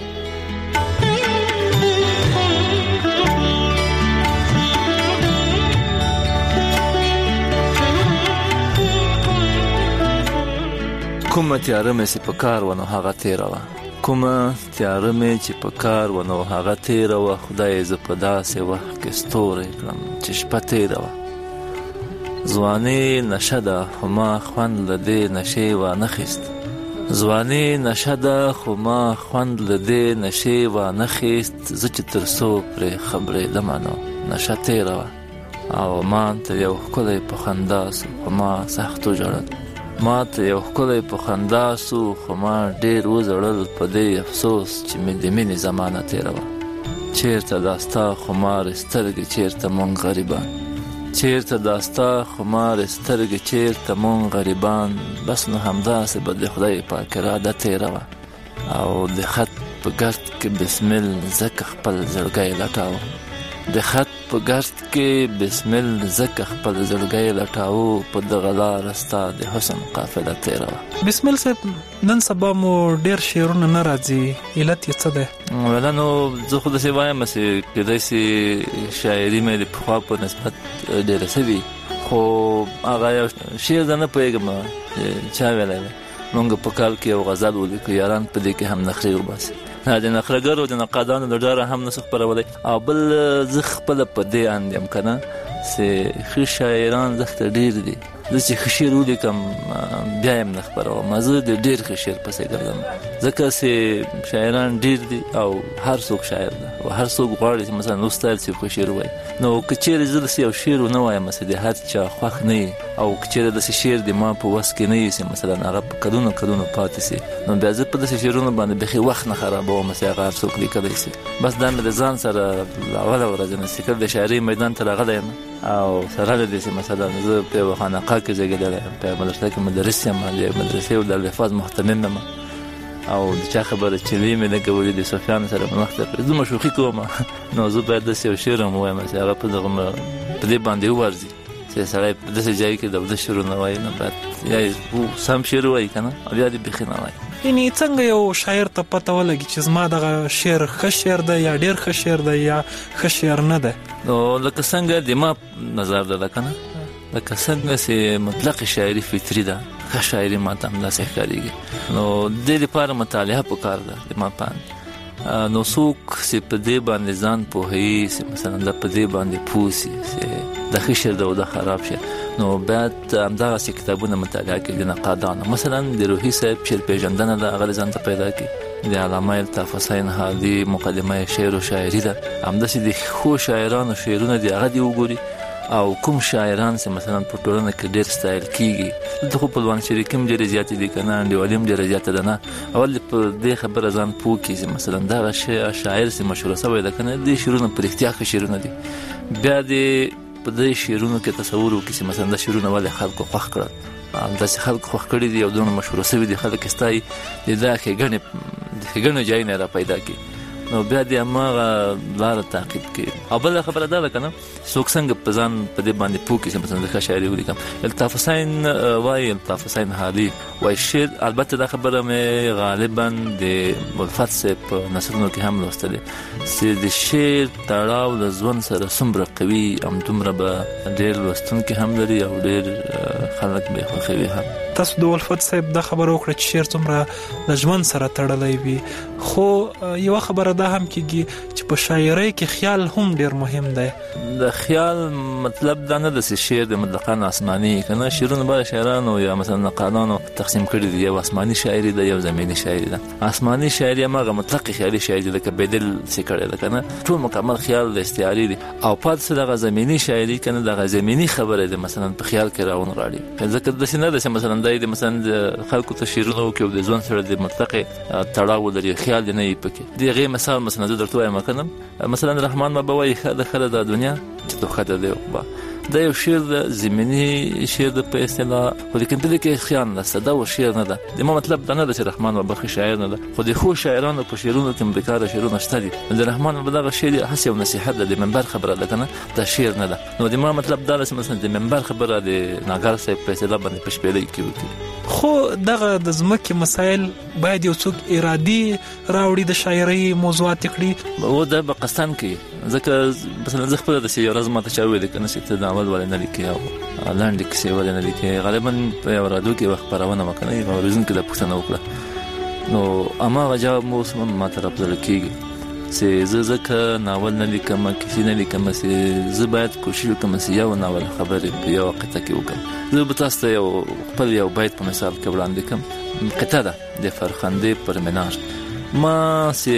کومه تیاره مې چې په کار ونه هغه تیره وه کومه تیاره مې چې په کار ونه هغه تیره وه خدای زه په داسې وخت کې ستوری کړم چې شپه تیره وه ځواني نشه ده خو ما خوند له دې نشې وانخیست ځواني نشه ده خو ما خوند له دې نشې وانخیست زه چې تر څو پرې خبرېدمه نو نشه تیره وه او ما ته یو ښکلی په خندا سو خو ما سخت وژړل ما ته یو ښکلی په خندا سو خو ما ډېر وژړل په دې افسوس چې مې د مینې زمانه تېره وه چېرته دا ستا خمارې سترګې چېرته مونږ غریبان چیرته داستا خمار سترګې چیرته مون غریبان بس نو همداسې به د خدای پاک اراده تیره وه او د خط په ګرد کې بسمل زکه خپل زړګی لټاوه د خط په ګرد کې بسمل زکه خپل زړګی لټاوه په دغه لاره ستا د حسن قافله تیره وه. بسمل صاحب نن سبا مو ډېر شعرونه نه راځي، علت یې څه دی؟ ولا نو زه خو داسې وایم چې کېدای شي شاعري مې د پخوا په نسبت ډېره سوي، خو هغه یو شعر زه نه پوهېږم چا ویلی دی. مونږ په کال کې یو غزل ولیکو، یاران په دې کې هم نخرې وباسي، د نخرهګرو د نقادانو له ډاره هم نسو خپرولی. او بل زه خپله په دې اند یم که نه چې ښه شاعران زښته ډېر دي. زه چې ښه شعر ولیکم بیا یې هم نه خپروم، زه د ډېر ښه شعر پسې ګرځم ځکه چې شاعران ډېر دي او هر څوک شاعر ده او هر څوک غواړي چې مثلا استاد چې ښه شعر ووایي. نو که چېرې زه داسې یو شعر ونه وایم چې د هر چا خوښ نه وي او که چېرې داسې شعر د ما په وس کې نه وي چې مثلا هغه په کلونو کلونو پاتې شي، نو بیا زه په داسې شعرونو باندې بیخي وخت نه خرابوم چې هغه هر څوک لیکلی شي. بس دا مې د ځان سره اوله ورځ نه سیکل د شاعري میدان ته راغلی یم او سره له دې چې مثلا زه په یوه خانقاه کې زېږېدلی یم، په مدرسه کې مدرس یم، د مدرسې د الفاظ محتمم یم او د چا خبره چلې مې نه کولې د صوفیانو سره په مخ ته زه مشوخي کوم. نو زه باید داسې یو شعر هم ووایم چې هغه په دې باندې وورځي چې سړی په داسې ځای کې د ده شعرونه وایي، نو باید یا سم شعر وایي که نه او یا دې بیخي نه وایي. یعنې څنګه یو شاعر ته پته ولګي چې زما دغه شعر ښه شعر دی یا ډېر ښه شعر دی یا ښه شعر نه دی؟ نو لکه څنګه د ما نظر ده که نه، لکه څنګه چې مطلق شاعري فطري ده، ښه شاعري ما ته همداسې ښکارېږي. نو دې لپاره مطالعه پکار ده د ما په اند. نو څوک چې په دې باندې ځان پوهوي چې مثلا دا په دې باندې پوه شي چې دا ښه شعر ده او دا خراب شعر، نو باید همدغسې کتابونه مطالعه کړي د نقادانو. مثلا د روحي صاحب شعر پېژندنه ده، هغه ځان ته پیدا کړي. د علامه الطاف حسین حادي مقدمه شعر و شاعري ده، همداسې د ښو شاعرانو شعرونه دي هغه دې وګوري او کوم شاعران چې مثلا په ټولنه کې ډېر ستایل کېږي. دلته خو پلوان شریکي هم ډېرې زیاتې دي که نه، انډیوالي هم ډېره زیاته ده نه. اول په دې خبره ځان پوه کړي چې مثلا دغه شاعر چې مشهوره شوی ده که نه، دې شعرونه په رښتیا ښه شعرونه دي. بیا دې په دې شعرونو کې تصور وکړي چې مثلا دا شعرونه ولې خلکو خوښ کړل، همداسې خلکو خوښ کړي دي او دومره مشهوره شوي دي، خلک یې ستایي، د دا ښېګڼې ځای نه را پیدا کړي، نو بیا دې هماغه لاره تعقیب کړي. او بله خبره دا ده که نه، څوک څنګه په ځان په دې باندې پوه کړي چې مثلا زه ښه شاعري ولیکم. الطاف حسین وایي، الطاف حسین حادي وایي شعر، البته دا خبره مې غالبا د الفت صاحب په نثرونو کې هم لوستلې چې د شعر تړاو له ژوند سره څومره قوي، همدومره به ډېر لوستونکي هم لري او ډېر خلک به یې خوښوي هم. تاسو د الفت صاحب دا خبره وکړه چې شعر څومره د ژوند سره تړلی وي، خو یوه خبره دا هم کېږي چې په شاعرۍ کې خیال هم ډېر مهم دی. د خیال مطلب دا نه ده چې شعر د مطلقاً آسماني که نه، شعرونه به شاعرانو یا مثلا نقادانو تقسیم کړي دي، یو آسماني شاعري ده یو زمیني شاعري ده. آسماني شاعري هماغه مطلق خیالي شاعري ده، لکه بیدل چې کړی ده که نه، ټول مکمل خیال د استعاري دي. او پاتې دغه زمیني شاعري که نه، دغه زمیني خبره ده مثلا په خیال کې راونغاړي، ځکه داسې نه ده چې مثلا دا د مثلا د خلکو ته شعرونه وکړي او د ژوند سره د مطلق تړاو ولري، خیال دې نه وي پکې. د هغې مثال مثلا زه درته وایم که نه، مثلا رحمان بابا وایي ښه ده ښه ده دنیا چې تو ښه ده دی عقبه. دا یو شعر د زمیني شعر د په اصطلاح، خو لیکن په دې کې خیال نشته، دا و شعر نه ده. د ما مطلب دا نه ده چې رحمان بابا ښه شاعر نه ده، خو د ښو شاعرانو په شعرونو کې بېکاره شعرونه شته دي. د رحمان بابا دغه شعر هسې یو نصیحت ده، د منبر خبره ده که نه، دا شعر نه ده. نو د ما مطلب دا ده چې مثلا د منبر خبره د ناګر صاحب په اصطلاح باندې په شپېلۍ کې وکړي. خو دغه د ځمکې مسایل باید یو څوک ارادي راوړي د شاعرۍ موضوعات کړي، او دا به قصداً کوي. ځکه مثلا زه خپله داسې یو ورځ ماته چا وویل که نه چې ته ناول ولې نه لیکې او لنډې کیسې ولې نه لیکې. غالبا په یو راډیو کې یوه خپرونه وه که نه، یوه اورېدونکي دا پوښتنه وکړه، نو هماغه جواب مو اوس هم ماته راپزړه کېږي چې زه ځکه ناول نه لیکم، کیسې نه لیکم، چې زه باید کوشش وکړم چې یو ناول خبرې په یوه قطعه کې وکړم. زه به تاسو ته خپل یو بیت په مثال کې وړاندې کړم. قطعه ده د فرخندې پر منار. ما چې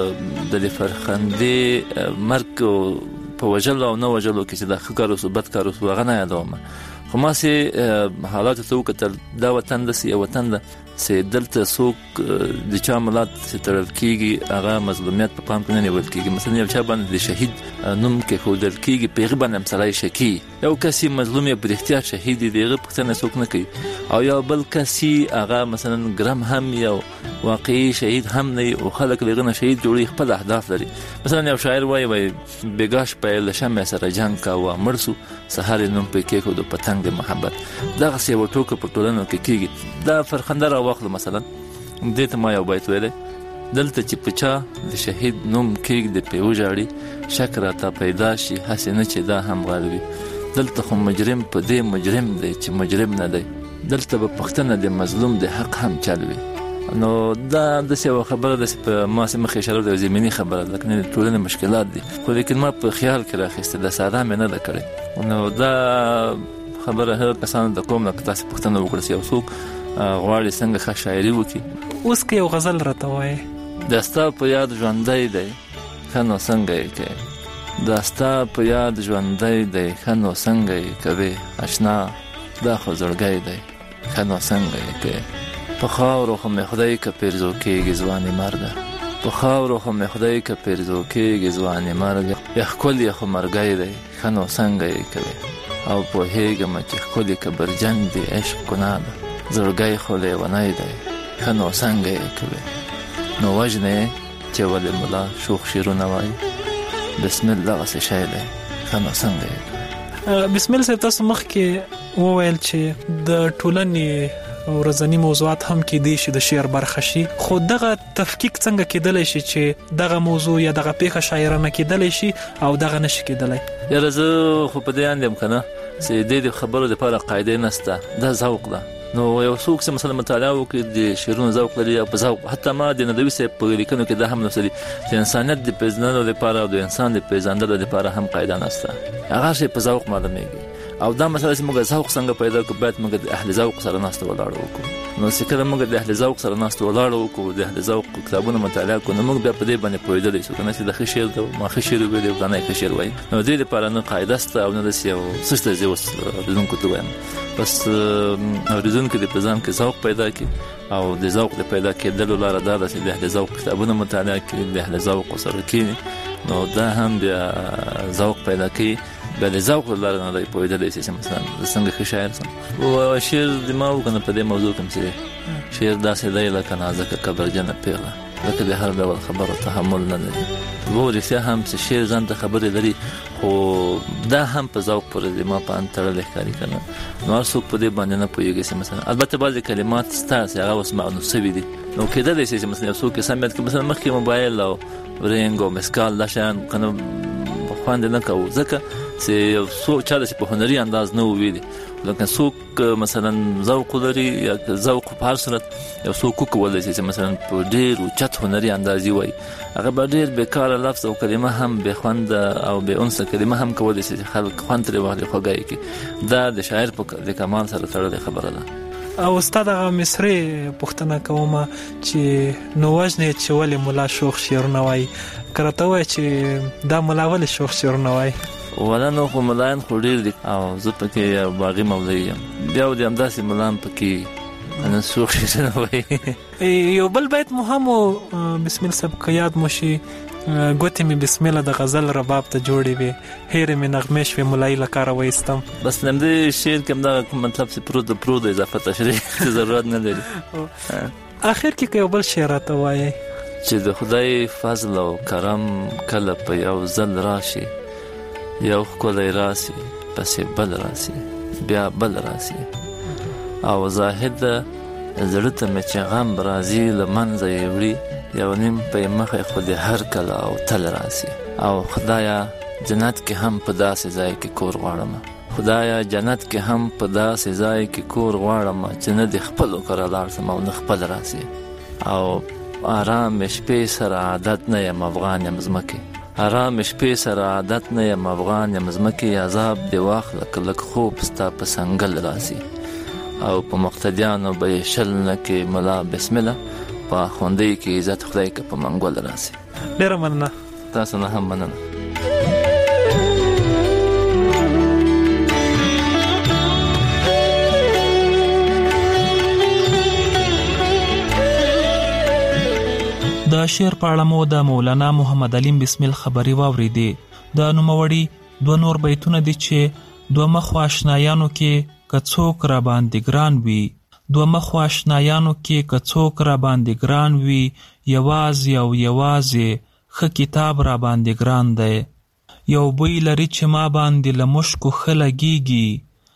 د فرخندې مرګ په وژلو او نه وژلو کې چې دا ښه کار اوسو بد کار اوسو هغه نه یادوم، خو ما چې حالاتو ته وکتل، دا وطن داسې یو وطن ده سي دلته څوک د چا ملات تړل کیږي هغه مظلومیت په پام کې نه نیول کیږي. مثلا یو چا باندې د شهید نوم کې خودل کیږي په غیبه نم سړی شکی یو کسي مظلوم په اختیار شهید دی هغه پښتنه څوک نه کوي او یو بل کسي هغه مثلا ګرام هم یو واقعي شهید هم نه او خلک لغنه شهید جوړي خپل اهداف لري. مثلا یو شاعر وایي بګاش په لشم سره جنگ کا و مرسو سحر نوم په کې خو د پتنګ محبت دغه سی وټوک په ټولنو کې کیږي دا فرخندر واخلو. مثلا دې ته ما یو بیت ویلې دلته چې پچا د شهید نوم کې د پیوجاړي شکر تا پیدا شي حسنه چې دا هم غالبي دلته خو مجرم په دې مجرم دی چې مجرم نه دی دلته په پښتنه د مظلوم د حق هم چلوي. نو دا د څه خبره ده په ما سم اشاره د زمینی خبره ده کنه ټولنه مشکلات دي خو لیکن ما په خیال کې راخسته د ساده مې نه ده کړې. نو دا خبره هر کسان د کوم نه تاسو پښتنه وکړي او څوک غواړي څنګه ښه شاعري وکړي. اوس کې یو غزل راته وایي داستا په یاد ژوندۍ دی خنو څنګه یې کوي داستا په یاد ژوندۍ دی خنو څنګه یې کوي آشنا دا خو زړګی دی خنو څنګه یې کوي په خاورو خو مې خدای که پیرزو کېږي ځوانې مرګه په خاورو خو مې خدای که پیرزو کېږي ځوانې مرګه یا ښکل یې خو مرګی دی خنو څنګه یې کوي او پوهېږم چې ښکل یې که برجن دی عشق ګناه ده زړګی خو لیونی دی خنو څنګه یې کوي. نو وجنه چې ولې ملا شوخ شیرونه وای بسم الله څه شی دی خنو څنګه بسم الله تاسو مخ کې وویل چې د ټولنې ورځنی موضوعات هم کې دي چې د شعر برخه شي خو دغه تفکیک څنګه کېدلی شي چې دغه موضوع یا دغه پیښه شاعرانه کېدلی شي او دغه نشي کېدلی. یاره زه خو په دې اندم کنه چې د خبرو لپاره قاعده نشته دا ذوق ده. نو یو څوک چې مثلا مطالعه وکړي د شعرونو ذوق لري او په ذوق حتی ما د ندوي سه په لیکنو کې دا هم نوسري چې انسانیت د پیژندلو لپاره او د انسان د پیژندلو لپاره هم قاعده نشته هغه شی په ذوق معلومیږي او دا مسله چې موږ ذوق څنګه پیدا کړو باید موږ د اهل ذوق سره ناست ولاړ وکړو. نو څنګه موږ د اهل ذوق سره ناست ولاړ وکړو د اهل ذوق کتابونه مطالعه کوو موږ بیا په دې باندې پوهیدلی شو کنه چې د خشیر د ما خشیر ویل او نه خشیر وای نو دې لپاره نه قاعده ست او نه د سیو سسته زوس بدون کتب بس اوریدونکو د پزان کې ذوق پیدا کی او د ذوق د پیدا کېدلو لاره دا ده چې د اهل ذوق کتابونه مطالعه کړي د اهل ذوق سره کړي نو دا هم د ذوق پیدا کوي بل ذوق لاره نه دی پوهیدلی چې مثلا څنګه شاعر سم او شعر دماغ کنه په دې موضوع کوم چې شعر داسې دی لکه نازکه کبرجنه پیغله لکه د هر ډول خبره تحمل نه لري وو رښتیا هم چې شعر ځان ته خبرې لري خو دا هم په ذوق پورې د ما په ان تړل ښکاري کنه نو څوک په دې باندې نه پوهیږي چې مثلا البته بعضی کلمات ستاسو هغه اوس معنی سوي دي نو کېدای شي چې مثلا څوک سمات کې مثلا مخکې موبایل او رنګ او مسکال لشان کنه خواند نه کوو ځکه چې څو چا د په هنري انداز نه ویلي لکه څوک مثلا ذوق لري یا ذوق په هر صورت یو څوک کولای شي چې مثلا په ډېر او چت هنري اندازي وای هغه به ډېر بیکاره لفظ او کلمه هم به خوند او به انس کلمه هم کولای شي خلک خوند لري وایي خوګای کی دا د شاعر په کمال سره تړلې خبره ده. او استاد مصری پښتنه کومه چې نو وجنه چې ولې مولا شوخ شعرونه وای کرته وای چې دا مولا ولې شوخ شعرونه وای ولا نو خو ملایان خو ډیر دي او زه پکې باغی مولوی یم بیا د امداسي ملان پکې انا شوخ شعرونه وای یو بل بیت مهم بسم الله سب یاد مشي ګوتې می بسم الله د غزل رباب ته جوړې وي هېره می نغمه شوي ملای لکاره وایستم بس نن دې شعر کوم دا مطلب چې پرو د اضافه تشریح ضرورت نه لري. اخر کې یو بل شعر ته وایي چې د خدای فضل او کرم کله په یو ځل راشي یو ښکلی راسي پسې بل راسي بیا بل راسي او زاهد زړه ته مې چې غم راځي له منځه یې وړي یو نیم په مخه خو دې هر کله او تل راسي او خدایا جنت کې هم په داسې ځای کې کور غواړم خدایا جنت کې هم په داسې ځای کې کور غواړم چې نه د خپلو کره لاړ سم او نه خپل راسي او آرام شپې سره عادت نه یم افغان یم ځمکې آرام شپې سره عادت نه یم افغان یم ځمکې عذاب دې واخله که لږ خوب ستا په سنګل راسي او په مقتدیانو به یې شل نه کې ملا بسم الله په خوندې کې عزت خدای که په منګول راسي. ډېره مننه تاسو نه هم مننه. د شعر په اړه مو د مولانا محمد علیم بسمل خبري واوریدې. د نوموړي دوه نور بیتونه دي چې دوه مخ آشنایانو کې کڅوک را باندې ګران وي، دوه مخ آشنایانو کې کڅوک را باندې ګران وي، یوازې او یوازې ښه کتاب را باندې ګران دی. یو بوی لري چې ما باندې له مشکو ښه لګېږي،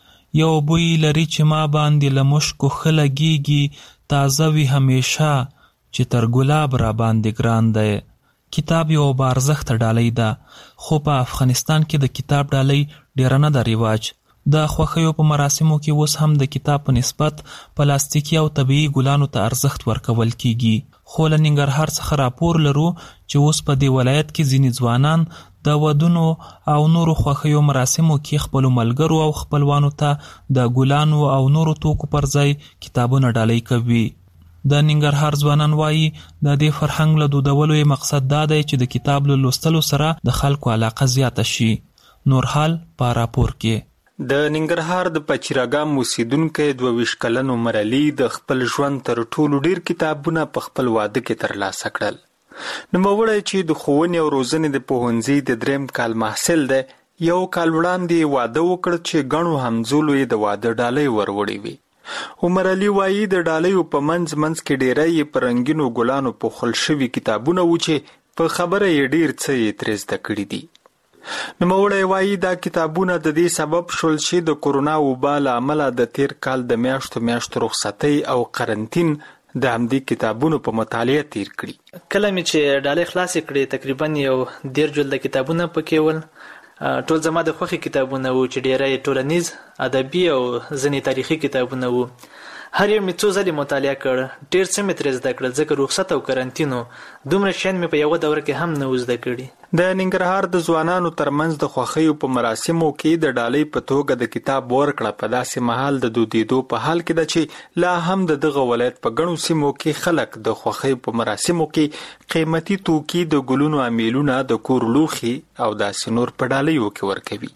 یو بوی لري چې ما باندې له مشکو ښه لګېږي، تازه وي همیشه چې تر ګلاب را باندې ګران دی. کتاب یو بارزښته ډالۍ ده، خو په افغانستان کې د کتاب ډالۍ ډیره نه ده رواج. د خوښیو په مراسمو کې اوس هم د کتاب په نسبت پلاستیکي او طبیعي ګلانو ته ارزښت ورکول کیږي. خو له ننګرهار څخه راپور لرو چې اوس په دې ولایت کې ځینې ځوانان د ودونو او نورو خوښیو مراسمو کې خپلو ملګرو او خپلوانو ته د ګلانو او نورو توکو پر ځای کتابونه ډالۍ کوي. د ننګرهار ځوانان وایي د دې فرهنګ له دودولو یې مقصد دا دی چې د کتاب له لوستلو سره د خلکو علاقه زیاته شي. نور حال په راپور کې. د ننګرهار د پچیراګام اوسیدونکی 22 کلن عمر علي د خپل ژوند تر ټولو ډیر کتابونه په خپل واده کې ترلاسه کړل. نوموړی چې د ښوونې او روزنې د پوهنځي د 3م کال محصل دی، یو کال وړاندې واده وکړ چې ګڼو همزولو یې د واده ډالۍ وروړې وي. عمر علي وایي د ډالیو په منځ کې ډیری یې په رنګینو ګلانو پوښل شوي کتابونه و چې په خبره یې ډیر څه یې ترې زده کړي دي. نوموړی وایي دا کتابونه د دې سبب شول چې د کورونا وبا له امله د تیر کال د میاشتو رخصتۍ او قرنطین د همدې کتابونو په مطالعه تیر کړي. کله مې چې ډالۍ خلاصې کړې تقریبا یو 13 جلده کتابونه پکې ول. ټول زما د خوښې کتابونه وو چې ډیری ټولنیز، ادبي او ځینې تاریخي کتابونه وو. هر یو مې څو ځلې مطالعه کړ، ډیر څه مې ترې زده کړل ځکه رخصت او قرنطین و. دومره شیان مې په یوه دوره کې هم نه و زده کړي. د ننګرهار د ځوانانو ترمنځ د خوښیو په مراسمو کې د ډالۍ په توګه د کتاب ورکړه په داسې مهال د دودیدو په حال کې ده چې لا هم د دغه ولایت په ګڼو سیمو کې خلک د خوښیو په مراسمو کې قیمتي توکي د ګلونو امیلونه د کور لوښي او داسې نور په ډالیو کې ورکوي.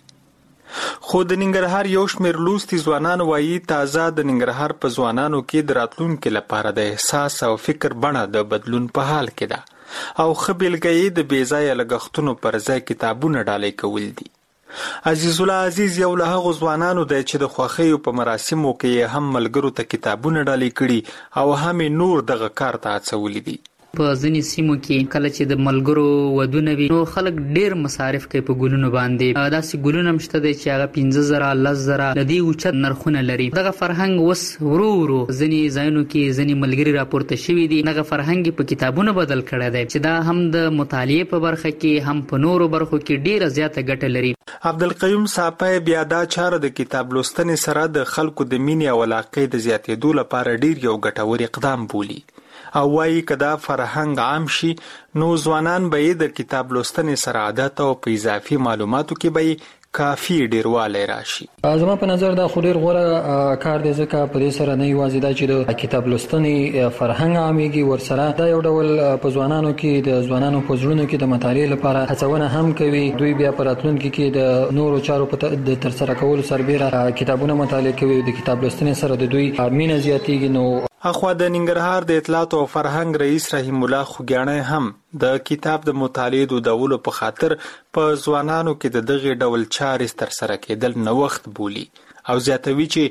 خو د ننګرهار یو شمېر لوستي ځوانان وایي تازه د ننګرهار په ځوانانو کې د راتلونکي لپاره د احساس او فکر بڼه د بدلون په حال کې ده او ښه بېلګه یې د بېځایه لګښتونو پر ځای کتابونه ډالۍ کول دي. عزیز الله عزیز یو له هغو ځوانانو دی چې د خوښیو په مراسمو کې یې هم ملګرو ته کتابونه ډالۍ کړي او هم نور دغه کار ته هڅولي دي. په ځینې سیمو کې کله چې د ملګرو ودونه وي نو خلک ډیر مصارف کوي په ګلونو باندې. داسې ګلونه هم شته دی چې هغه 15,000 10,000 د دې اوچت نرخونه لري. دغه فرهنګ اوس ورو ورو ځینې ځایونو کې ځینې ملګري راپورته شوي دي. دغه فرهنګ په کتابونو بدل کړی دی چې دا هم د مطالعې په برخه کې هم په نورو برخو کې ډیره زیاته ګټه لري. عبدالقیوم صاحب بیا دا چاره د کتاب لوستنې سره د خلکو د مینې او علاقې د زیاتېدو لپاره ډیر یو ګټور اقدام بولي او وایي که دا فرهنګ عام شي نو ځوانان به یې د کتاب لوستنې سره عادت او په اضافي معلوماتو کې به یې کافي ډیروالی راشي. زما په نظر دا خو ډیر غوره کار دی ځکه په دې سره نه یوازې دا چې د کتاب لوستنې فرهنګ عامېږي، ورسره دا یو ډول په ځوانانو کې د ځوانانو په زړونو کې د مطالعې لپاره هڅونه هم کوي. دوی بیا په راتلونکي کې د نورو چارو په ترسره کولو سربیره کتابونه مطالعه کوي. د کتاب لوستنې سره د دوی مینه زیاتېږي. نو اخوا د ننګرهار د اطلاعات او فرهنګ رئیس رحیم الله خوګیاڼی هم د کتاب د مطالعې دودولو په خاطر په ځوانانو کې د دغه ډول چارې ترسره کېدل نوښت بولي او زیاتوي چې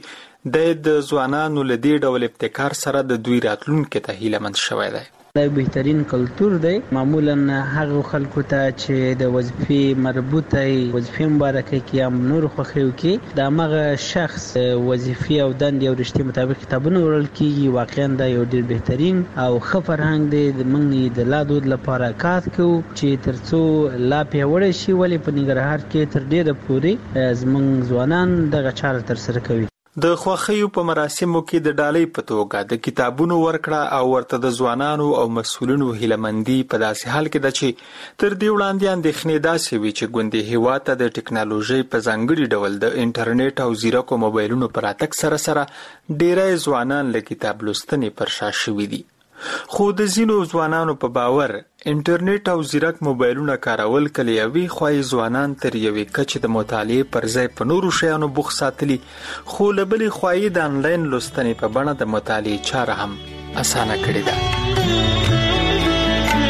د ځوانانو له دې ډول ابتکار سره د دوی راتلونکي ته هیله‌مند شوی دی. دا بهترین کلتور دی. معمولا هغه خلکو ته چې د وظیفې مربوطه وظیفې مبارکه کې هم نور خوښیو کې د هغه شخص وظیفې او دندې او رشتې مطابق کتابونه وړل کېږي. واقعا دا یو ډېر بهترین او ښه فرهنګ دی. موږ د لا دود لپاره کار کوو چې تر څو لا پیاوړی شي. ولې په ننګرهار کې تر ډېره پورې زموږ ځوانان دغه چاره ترسره کوي. د خوښیو په مراسمو کې د ډالۍ په توګه د کتابونو ورکړه او ورته د ځوانانو او مسؤلینو هیله‌مندي په داسې حال کې ده چې تر دې وړاندې اندېښنې داسې وي چې ګوندې هېواد ته د ټکنالوژۍ په ځانګړي ډول د انټرنیټ او ځیرکو موبایلونو په راتګ سره ډېری ځوانان له کتاب لوستنې پر شا شوي دي. خو د ځینو ځوانانو په باور انټرنیټ او ځیرک موبایلونه کارول کله یوې خواهی ځوانان تر یوې کچې د مطالعې پر ځای په نورو شیانو بوخت ساتلي. خو له بلې خواهی د انلاین لوستنې په بڼه د مطالعې چاره هم اسانه کړې ده.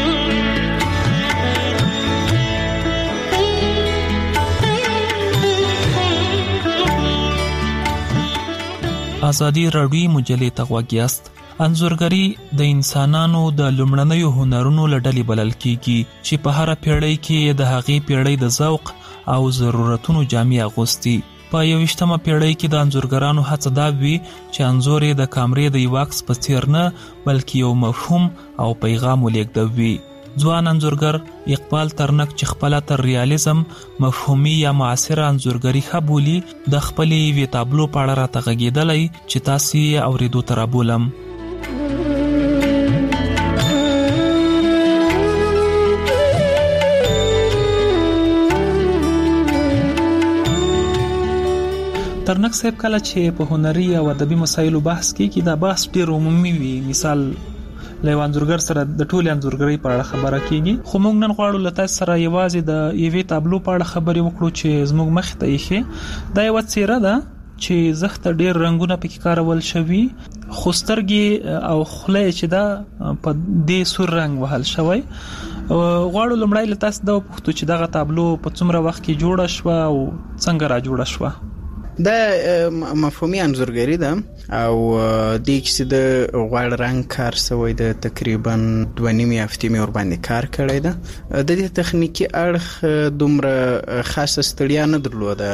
ازادي راډیو مجلې ته غوږ یاست. انځورګري د انسانانو د لومړنیو هنرونو له ډلې بلل کیږي چې په هر پیړۍ کې د هغې پیړۍ د ذوق او ضرورتونو جامې اغوستي. په 21مه پیړۍ کې د انځورګرانو هڅه دا وي چې انځور د کامرې د یو عکس په څیر نه بلکې یو مفهوم او پیغام ولېږدوي. ځوان انځورګر اقبال ترنک چې خپل تر ریالیزم مفهومي یا معاصره انځورګري خبولي د خپلې وی تابلو په اړه راته غږېدلی چې تاسو یې اوریدو ته رابولم. ترنک صاحب کله چې په هنري او ادبي مسایلو بحث کوي دا بحث ډېر عمومي وي. مثال له انځورګر سره د ټولې انځورګرۍ په اړه خبره کیږي، خو موږ نن غواړو له تاسو سره یوازې د یوې تابلو په اړه خبرې وکړو چې زموږ مخ ته ایښې. دا یو څیره ده چې زخته ډېر رنگونه پکې کارول شوي، خو سترګې او خوله چې دا په دې سور رنگ وهل شوی. غواړو لمړی له تاسو دا وپوښتو چې دغه تابلو په څومره وخت کې جوړه شوه او څنګه را جوړه شوه؟ دا مفهومي انځورګري ده او د کیسې د غوړ رنگ کار سوی د تقریبا 2.5 هفتې مې ور باندې کار کړی ده. د دې تخنیکی اړخ دومره خاصه ستړیا نه درلوده،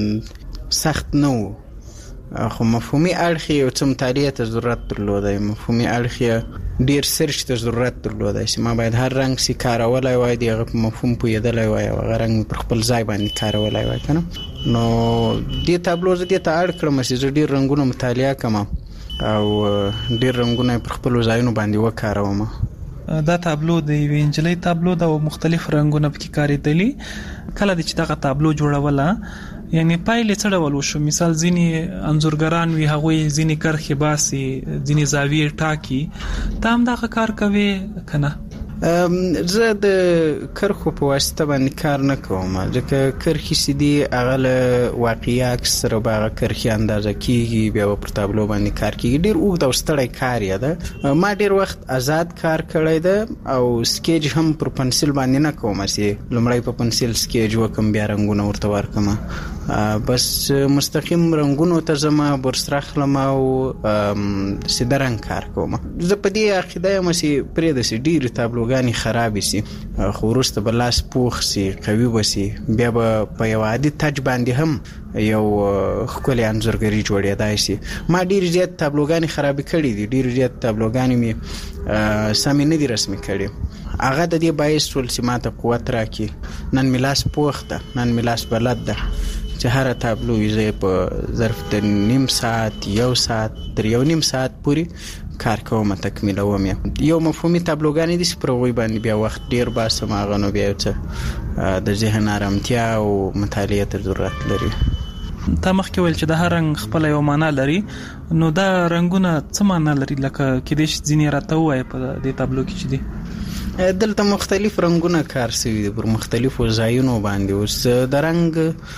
سخت نه و، خو مفهومي اړخ یو څه مطالعې ته ضرورت درلوده. مفهومي اړخ ډیر سرچ ته ضرورت درلوده چې ما باید هر رنگ سي کارولای وای، دغه مفهوم پوهیدلای وای او هغه رنگ پر خپل ځای باندې کارولای وای کنه. نو دې تابلو زه دې ته اړ کړم چې زه ډیر رنگونه مطالعه کوم او ډیر رنگونه پر خپل ځایونو باندې وکاروم. دا تابلو د وینجلې تابلو د مختلف رنگونه پکې کاریدلی. کله چې دغه تابلو جوړوله یعنی پایله څه ډول وشو؟ مثال ځینی انځورګران وی هغه ځینی کرخي باسي، ځینی زاویه ټاکی، تام دا کار کوي کنه؟ زه د کرخو په واسطه باندې کار نه کوم، ځکه کرخي سیدي اغله واقعي عکس سره باغ کرخي اندازه کیږي، بیا په تابلو باندې کار کیږي، ډیر اوږد او ستړی کار یا ده. ما ډیر وخت آزاد کار کړی ده او سکیج هم پر پنسل باندې نه کوم، چې لمړی په پنسل سکیج وکم بیا رنگونه ورته ورکم، بس مستقیم رنگونو ته زما برسرخلم او سیده رنگ کار کوم. زه په دې عقیده یم چې پرې د ډیر تابلوګانی خراب شي خو وروسته به لاس پوخ شي، قوي وسی، بیا به په یو عادي تج باندې هم یو ښکلی انځورګري جوړېدای شي. ما ډیر زیات تابلوګانی خراب کړي دي، ډیر زیات تابلوګانی می سمې نه دي رسمي کړي. هغه د دې باعث ول چې ماته قوت راکړي. نن می لاس پوخ ده، نن می لاس بلد ده چې هر تابلو یې په ظرف د نیم ساعت، یو ساعت تر یو نیم ساعت پورې کار کوم، تکمیلوم. یو مفهومي تابلوګانی دي چې پر وای باندې بیا وخت ډیر باسم، هغه نو بیا څه د ذهن آرامتیا او مطالعه ته ضرورت لري. تا مخکې ویل چې د هر رنگ خپل یو معنا لري، نو دا رنگونه څه معنا لري؟ لکه کې دې ځینې راته وایي په دې تابلو کې چې دي دلته مختلف رنگونه کار شوي دي پر مختلفو ځایونو باندې. اوس د رنگ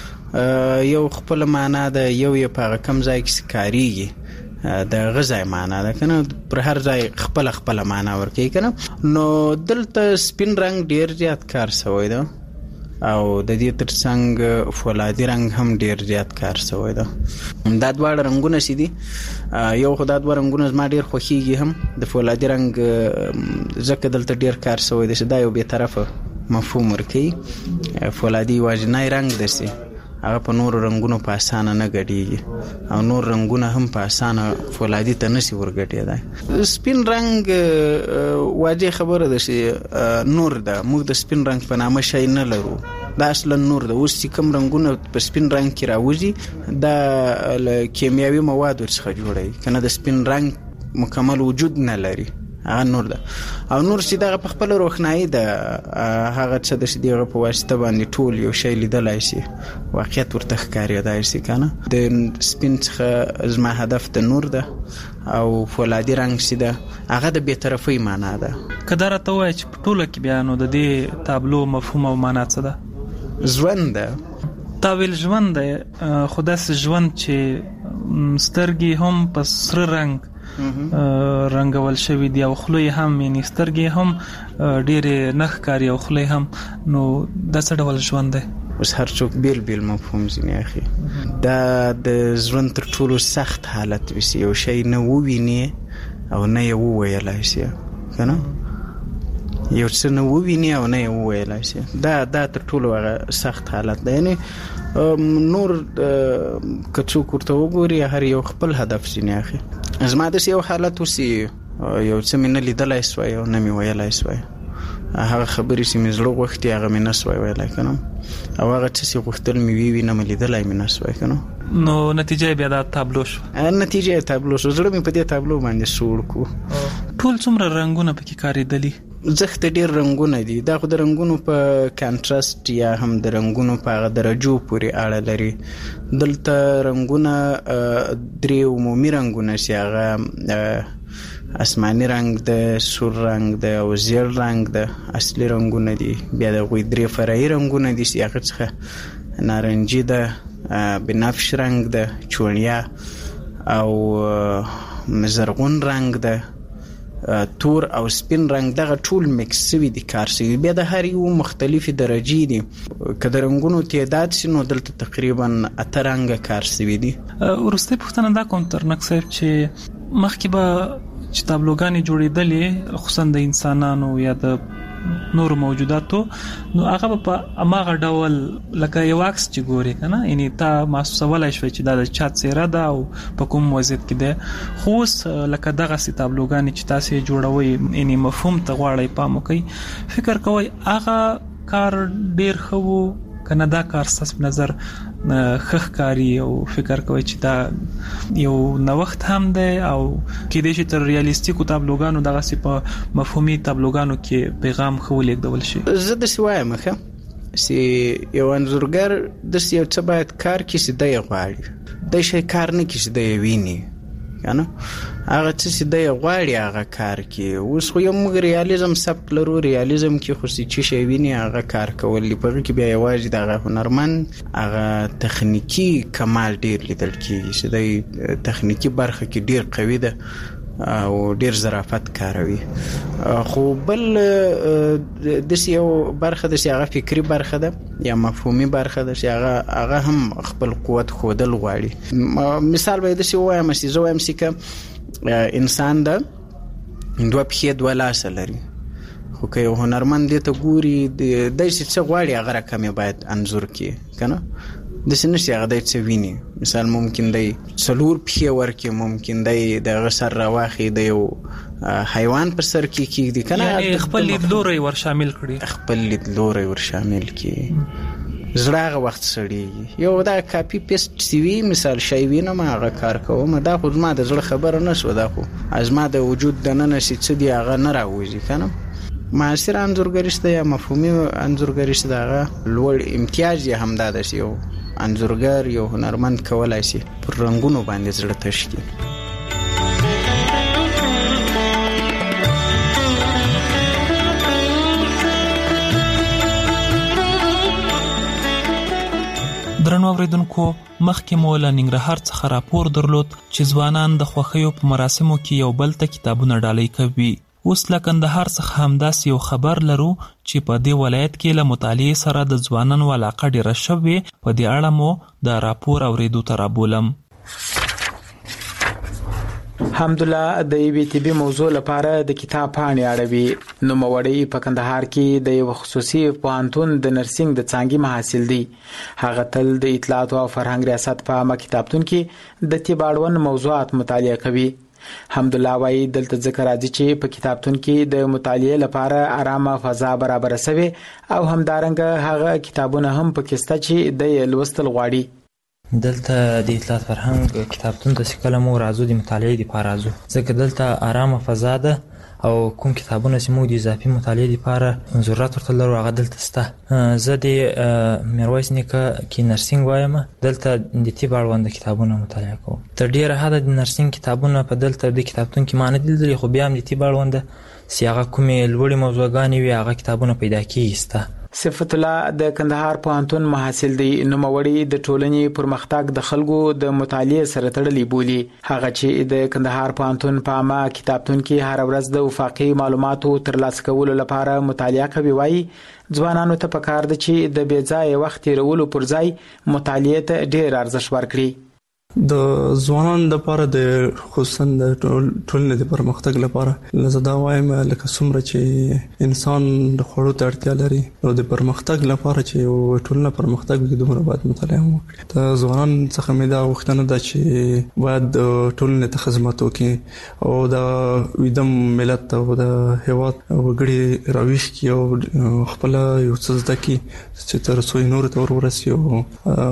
یو خپل معنا ده، یو یې په کم ځای کې کاریږي، د غذای معنا ده کنه، پر هر ځای خپل معنا ورکوي کنه. نو دلته سپین رنگ ډیر زیات کار شوی ده او د دې ترڅنګ فولادي رنگ هم ډیر زیات کار شوی ده. دا دواړه رنگونه سي دي، یو خو دا دوه رنگونه زما ډیر خوښیږي هم. د فولادي رنگ ځکه دلته ډیر کار شوی ده چې دا یو به طرفه مفهوم ورکوي. فولادي واجنای رنگ دسي، هغه په نور رنگونو په اسانه نه ګډيږي او نور رنگونه هم په اسانه فولادي ته نشي ورګډېدای. سپین رنگ واجه خبره ده چې نور ده، موږ د سپین رنگ په نامه شي نه لرو، دا اصلا نور ده. اوس چې کوم رنگونه په سپین رنگ کې راوځي دا کیمیاوي مواد ورڅخه جوړي کنه، د سپین رنگ مکمل وجود نه لري، هغه نور ده. او نور چې دغه په خپل روښنايي ده، هغه څه د دغه په واسطه باندې ټول یو شی لیدلای شي، واقعیت ورته ښکارېدای شي کنه. د سپین څخه زما هدف د نور ده او فولادي رنگ چې ده هغه د بی‌طرفۍ معنا ده. کله راته وایي چې په ټوله کې بیا نو د دې تابلو مفهوم او معنا څه ده؟ ژوند ده. تاویل ژوند ده، خو داسې ژوند چې سترګې هم په سره رنگ رنگول شوی دی او خلوی هم، یعنی سترګې هم ډېرې نخ کاری او خلوی هم. نو دا څه ډول ژوند دی؟ اوس هر څوک بیل بیل مفهوم ځینې اخی. دا د ژوند تر ټولو سخت حالت وي، یو شی نه وویني او نه یې وویلای شي، کنه یو څه نه وویني او نه یې وویلای شي، دا تر ټولو هغه سخت حالت دی. یعنی نور که څوک ورته وګوري هر یو خپل هدف ځینې اخی. زما داسې یو حالت اوسي، یو څه مې نه لیدلی سوی او نه مې ویلی سوی، هغه خبرې چې مې زړه غوښتي هغه مې نه سوی ویلی کنه، او هغه څه چې غوښتل مې وي نه مې لیدلی مې نه سوی کنه. نو نتیجه بیا دا تابلو شو. نتیجه تابلو شو، زړه مې په دې تابلو باندې سوړ کو. ټول څومره رنگونه پکې کارېدلي؟ زخت ډیر رنگونه دي، دا خو د رنگونو په کانټراست یا هم د رنگونو په هغه درجو پورې اړه لري. دلته رنگونه درې عمومي رنگونه چې هغه آسماني رنگ ده، سور رنگ ده او زیړ رنگ ده، اصلي رنگونه دي. بیا د غوی درې فرعي رنگونه دي چې هغه څخه نارنجي ده، بنفش رنگ ده، چونیا او زرغون رنگ ده، تور او سپین رنگ، دغه ټول مکس شوي دي کار شوي. بیا د هر یو مختلفې درجې دي، که د رنګونو تعداد شي نو دلته تقریبا 8 رنګه کار شوي دي. وروستۍ پوښتنه دا کوم ترنک صاحب چې مخکې به چې تابلوګانې جوړېدلې خصوصا د انسانانو یا د نور موجوداتو، نو هغه په اماغه ډول لکه یو عکس چې ګوري کنه، یعنی تا محسوسولای شوی چې دا د چا څیره ده او په کوم وضعیت کې ده. خو لکه دغه سي تابلوګانې چې تاسو جوړوي، یعنی مفهوم ته غواړي پام وکړي، فکر کوي هغه کار ډیر خو کنه دا کار ستاسو په نظر خخ کاری او فکر کوي چې دا یو نوښت هم دی او کې د شي تر ریالیستیکو تابلوګانو دغه سي په مفهومي تابلوګانو کې پیغام خو لیکدول شي. زه د سوایم ښه چې یو انځورګر د یو څه باید کار کې چې دی غواړي، د شي کار نه کې چې دی ویني کنه، هغه چې دی غواړي هغه کار کې. اوس خو یو موږ ریالیزم سبک لرو، ریالیزم کې خو چې شي ویني هغه کار کول، په کې بیا یوازې دغه هنرمند هغه تخنیکی کمال ډیر لیدل کېږي چې دی تخنیکی برخه کې ډیر قوي ده او ډیر ظرافت کاروي. خو بل د یو برخه د هغه فکری برخه ده یا مفهومي برخه ده چې هغه هم خپل قوت خودل غواړي. مثال به د وایم چې زه وایم چې انسان ده دوه پښې دوه لاس لري، خو که یو هنرمند دې ته ګوري د څه غواړي هغه رقم باید انځور کړي کنه، د سنشي هغه د څه ویني. مثال ممکن دی څلور پښې ورکې، ممکن دی د غسر راواخي د یو حیوان پر سر کې کېږي کنه، یعنی خپل لیدلوري ور شامل کړي، خپل لیدلوري ور شامل کړي. زړه وخت سړیږي یو دا کاپی پیسټ سی وی مثال شی وینم هغه کار کوم، دا خو ما د زړه خبره نه شو، دا خو از ما د وجود د نن شي څه دی هغه نه راوځي کنه. معاصر انځورګریشته یا مفهومي انځورګریشته دغه لوړ امتیاز یې همدا ده چې یو انځورګر یو هنرمند کولای شي پر رنگونو باندې زړه تشکي. درنو اوریدونکو، مخکې مو له ننګرهار څخه راپور درلود چې ځوانان د خوښیو په مراسمو کې یو بل ته کتابونه ډالۍ کوي. اوس له کندهار څخه همداسې یو خبر لرو چې په دې ولایت کې له مطالعې سره د ځوانانو علاقه ډېره شوې. په دې اړه مو د راپور اوریدو ته رابولم. حمدالله د BTB موضوع لپاره د کتاب پاڼې اړوي. نوموړی په کندهار کې د یو خصوصي پوهنتون د نرسنګ د څانګې محصل دی. هغه تل د اطلاعات او فرهنګ ریاست په عامه کتابتون کې د طب اړوند موضوعات مطالعه کوي. حمدالله وايي دلته ذکر راځي چې په کتابتون کې د مطالعې لپاره آرامه فضا برابر شوی او همدارنګه هغه کتابونه هم پکې شته چې د لوستل غواړي. دلته د اطلاعات فرهنګ کتابتون ته کله مو راځو د مطالعې لپاره راځو، ځکه دلته آرامه فضا ده او کوم کتابونه چې موږ د اضافي مطالعې لپاره ضرورت ورته لرو هغه دلته شته. زه د میرویس نیکه کې نرسنګ وایم، دلته د طب اړوند کتابونه مطالعه کوم. تر ډیره حده د نرسنګ کتابونه په دلته د کتابتون کې ما نه دي لیدلي، خو بیا هم د طب اړوند چې هغه کومې لوړې موضوعګانې وي هغه کتابونه پیدا کېږي شته. صفت الله د کندهار پوهنتون محصل دی. نوموړی د ټولنې پرمختګ د خلکو د مطالعې سره تړلی بولي. هغه چې د کندهار پوهنتون په عامه کتابتون کې هر ورځ د افاقي معلوماتو ترلاسه کولو لپاره مطالعه کوي، وایي ځوانانو ته پکار ده چې د بې ځایه وخت تیرولو پر ځای مطالعې ته ډېر ارزښت ورکړي. د ځوانانو لپاره د خصوصا د ټولنې د پرمختګ لپاره زه دا وایم لکه څومره چې انسان د خوړو ته اړتیا لري او د پرمختګ لپاره چې ټولنه پرمختګ وکړي دومره باید مطالعه وکړي. د ځوانانو څخه مې دا غوښتنه ده چې باید ټولنې ته خدمت وکړي او د ویدم ملت او د هیواد وګړي راویښ کړي او خپل یو څه زده کړي چې تر څو نور ته ورسي او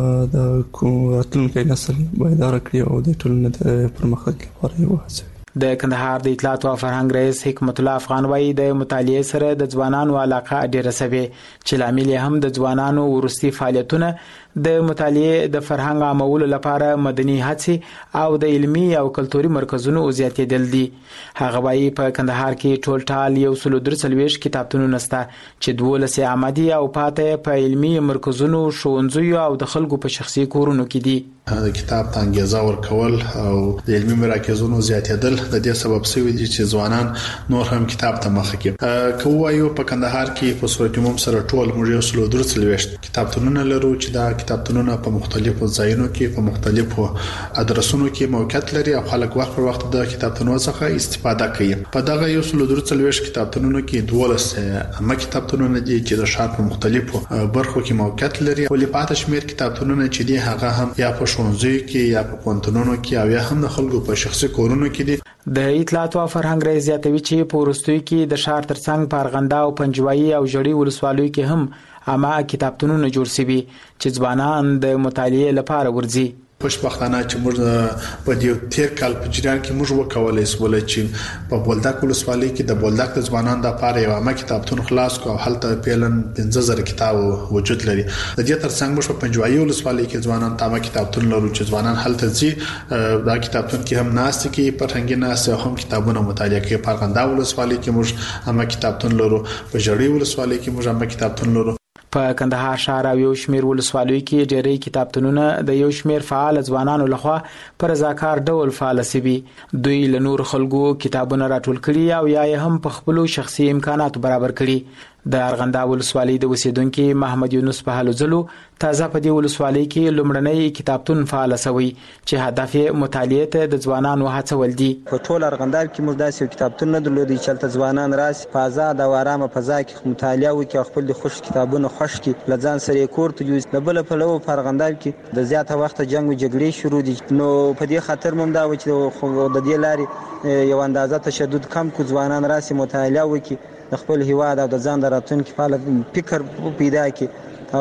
د راتلونکي نسل باید کړی او د ټولنې د پرمختګ لپاره یو هڅه. د کندهار د اطلاعات او فرهنګ رئیس حکمت الله افغان وایي د مطالعې سره د ځوانانو علاقه ډیره سوي چې لامل هم د ځوانانو ورستي فعالیتونه د مطالعې د فرهنګ عامولو لپاره مدني هڅې او د علمي او کلتوري مرکزونو زیاتېدل دي. هغه وایي په کندهار کې ټول ټال 143 کتابتونونه شته چې 12 عامدي او پاتې په علمي مرکزونو، ښوونځیو او د خلکو په شخصي کورونو کې دي. د کتاب ته انګیزه ورکول او د علمي مراکزونو زیاتېدل د دې سبب شوی دي چې ځوانان نور هم کتاب ته مخه کړي. که وایو په کندهار کې په صورت عموم سره ټول موږ 143 کتابتونونه لرو چې دا کتابتونونه په مختلفو ځایونو کې په مختلفو ادرسونو کې موقعیت لري او خلک وخت پر وخت د کتابتونونو څخه استفاده کوي. په دغه 143 کتابتونونو کې 12 عامه کتابتونونه دي چې د ښار په مختلفو برخو کې موقعیت لري. ولې پاتې شمیر کتابتونونه چې دي هغه هم یا په ښوونځي کې یا په پوهنتونونو کې او یا هم د خلکو په شخصي کورونو کې دي. د اطلاعات او فرهنګ رئیس زیاتوي چې په وروستیو کې د ښار ترڅنګ په ارغنده او پنجوایي او ژړۍ ولسوالیو کې هم عامه کتابتونونه جوړ شوي چې ځوانان د مطالعې لپاره ورځي. خوشبختانه چې موږ په دې تیر کال په جریان کې موږ وکولای سول چې په بولدک ولسوالۍ کې د بولدک د ځوانانو د لپاره یو عامه کتابتون خلاص کو او هلته پیلن 15000 کتاب وجود لري. د دې ترڅنګ موږ په پنجوایي ولسوالۍ کې ځوانان ته عامه کتابتون لرو چې ځوانان هلته ځي دا کتابتون کې هم ناست کې فرهنګي ناست او هم کتابونه مطالعه کوي. په ارغنده ولسوالۍ کې موږ عامه کتابتون لرو، په ژړۍ ولسوالۍ کې موږ عامه کتابتون لرو. په کندهار ښار او یو شمیر ولسوالیو کې ډېری کتابتونونه د یو شمیر فعال ځوانانو لخوا پر رضاکار ډول فعال شوي. دوی له نور خلکو کتابونه راټول کړي او یا هم په خپل شخصي امکاناتو برابر کړي. د ارغنده ولسوالۍ د اوسیدونکو محمد یونس په حالو ځلو تازه په دې ولسوالۍ کې لومړنی کتابتون فعال شوی چې هدف یې مطالعې ته د ځوانانو هڅول دي. په ټول ارغنده کې موږ داسې کتابتون نه درلودي چې تل ځوانان راسي په آزاد او آرامه فضا کې مطالعه وکړي او خپل خوښ کتابونه خوښ کړي لځان سره کور ته یوز. د بل په لور په ارغنده کې د زیاته وخت جنگ او جګړې شروع دي نو په دې خاطر موږ دا و چې د دې لارې یو اندازه تشدد کم کو ځوانان راسي مطالعه وکړي د خپل هیواد او د ځان د راتلونکي فعال فکر پیدا کړي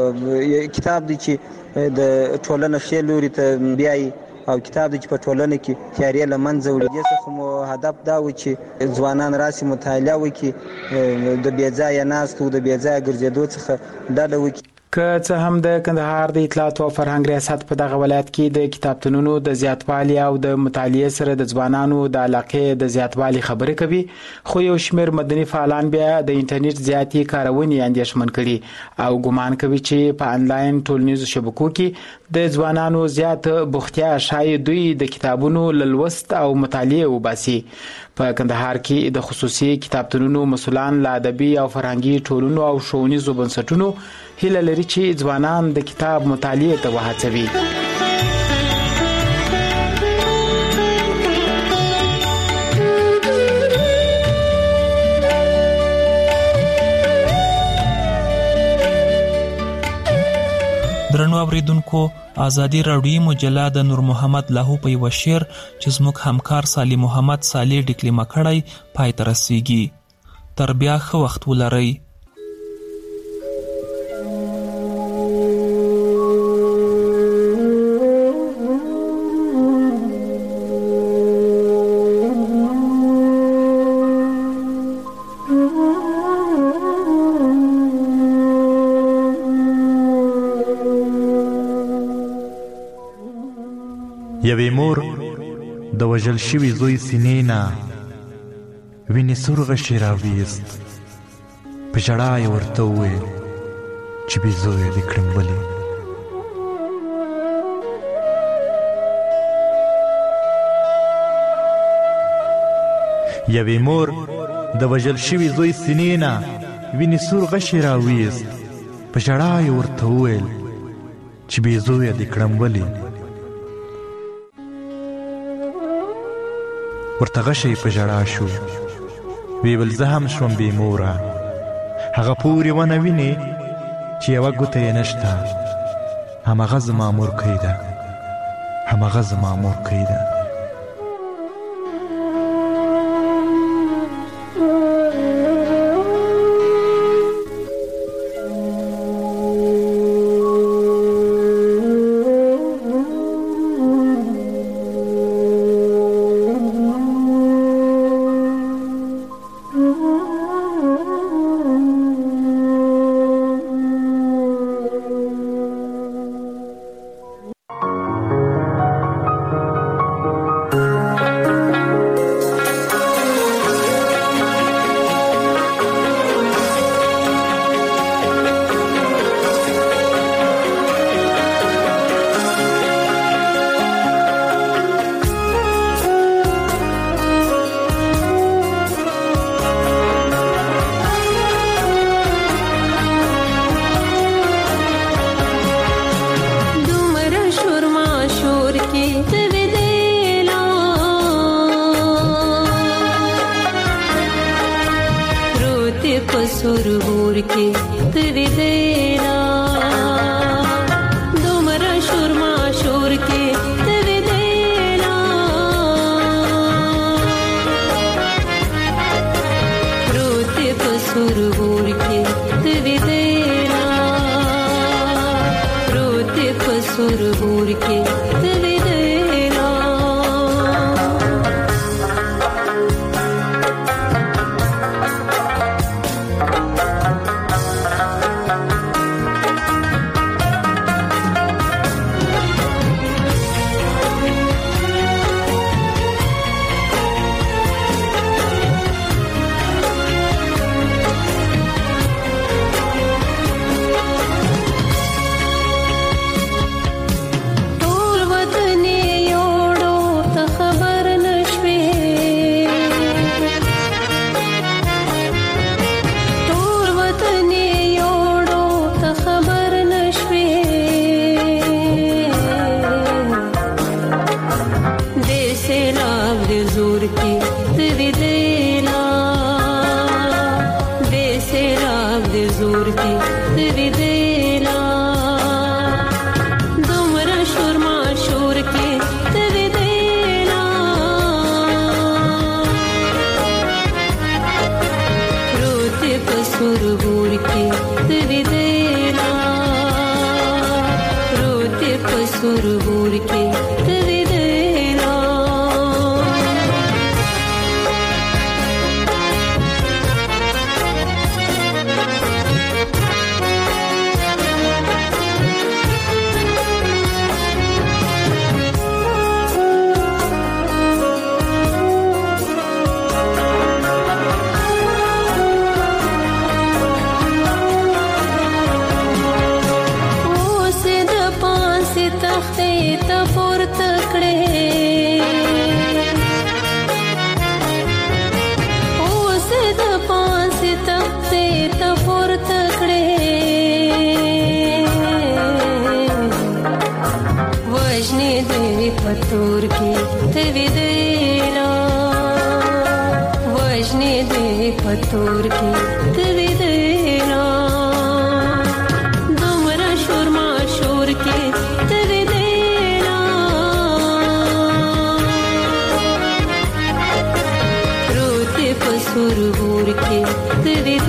او کتاب دی چې د ټولنې ښه لوري ته بیایي او کتاب دی چې په ټولنه کې تیارې لمنځه وړي. دې څخه مو هدف دا و چې ځوانان راسي مطالعه وکړي د بې ځایه ناست او د بې ځایه ګرځېدو څخه ډډه وکړي. که څه هم د کندهار د اطلاعات او فرهنګ ریاست په دغه ولایت کې د کتابتونونو د زیاتوالي او د مطالعې سره د ځوانانو د علاقې د زیاتوالي خبرې کوي، خو یو شمیر مدني فعالان بیا د انټرنیټ زیاتې کارونې اندېښمن کړي او ګمان کوي چې په انلاین ټولنیزو شبکو کې د ځوانانو زیات بوختیا شاید دوی د کتابونو لوست او مطالعه وباسي. په کندهار کې د خصوصي کتابتونونو مسؤلان له ادبي او فرهنګي ټولنو او ښوونیزو بنسټونو هیله لري چې ځوانان د کتاب مطالعې ته وهڅوي. درنو اوریدونکو، ازادي راډیو مجله د نور محمد لاهو په یو شعر چې زموږ همکار صالح محمد صالح ډیکلیما کړی پای ته رسیږي. تر بیا ښه وخت ولرئ. یوې مور د وژل شوي زوی سینې نه وینې سور غشی راویست، په ژړا یې ورته وویل چې بې زویه دې کړم ولې. یوې مور د وژل شوي زوی سینې نه وینې سور غشی راویست، په ژړا یې ورته وویل چې بې زویه دې کړم ولې. ورته غشی په ژړا شو، وی ویل زه هم شوم بې موره، هغه پورې ونه وینې چې یوه ګوته یې نشته، همغه زما مورکۍ ده، همغه زما مورکۍ ده.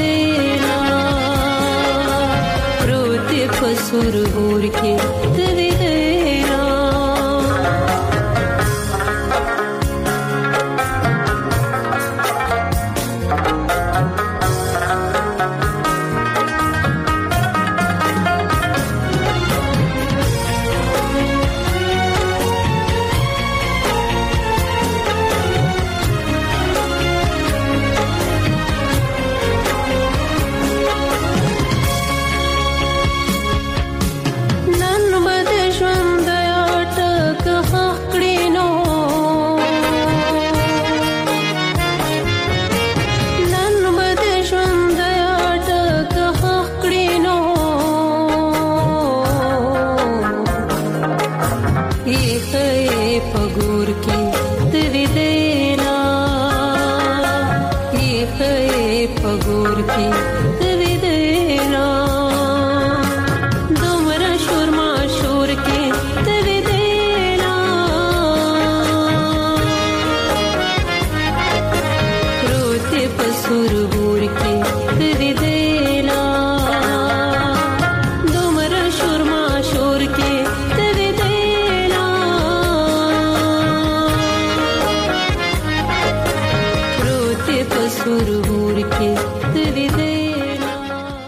Sur burke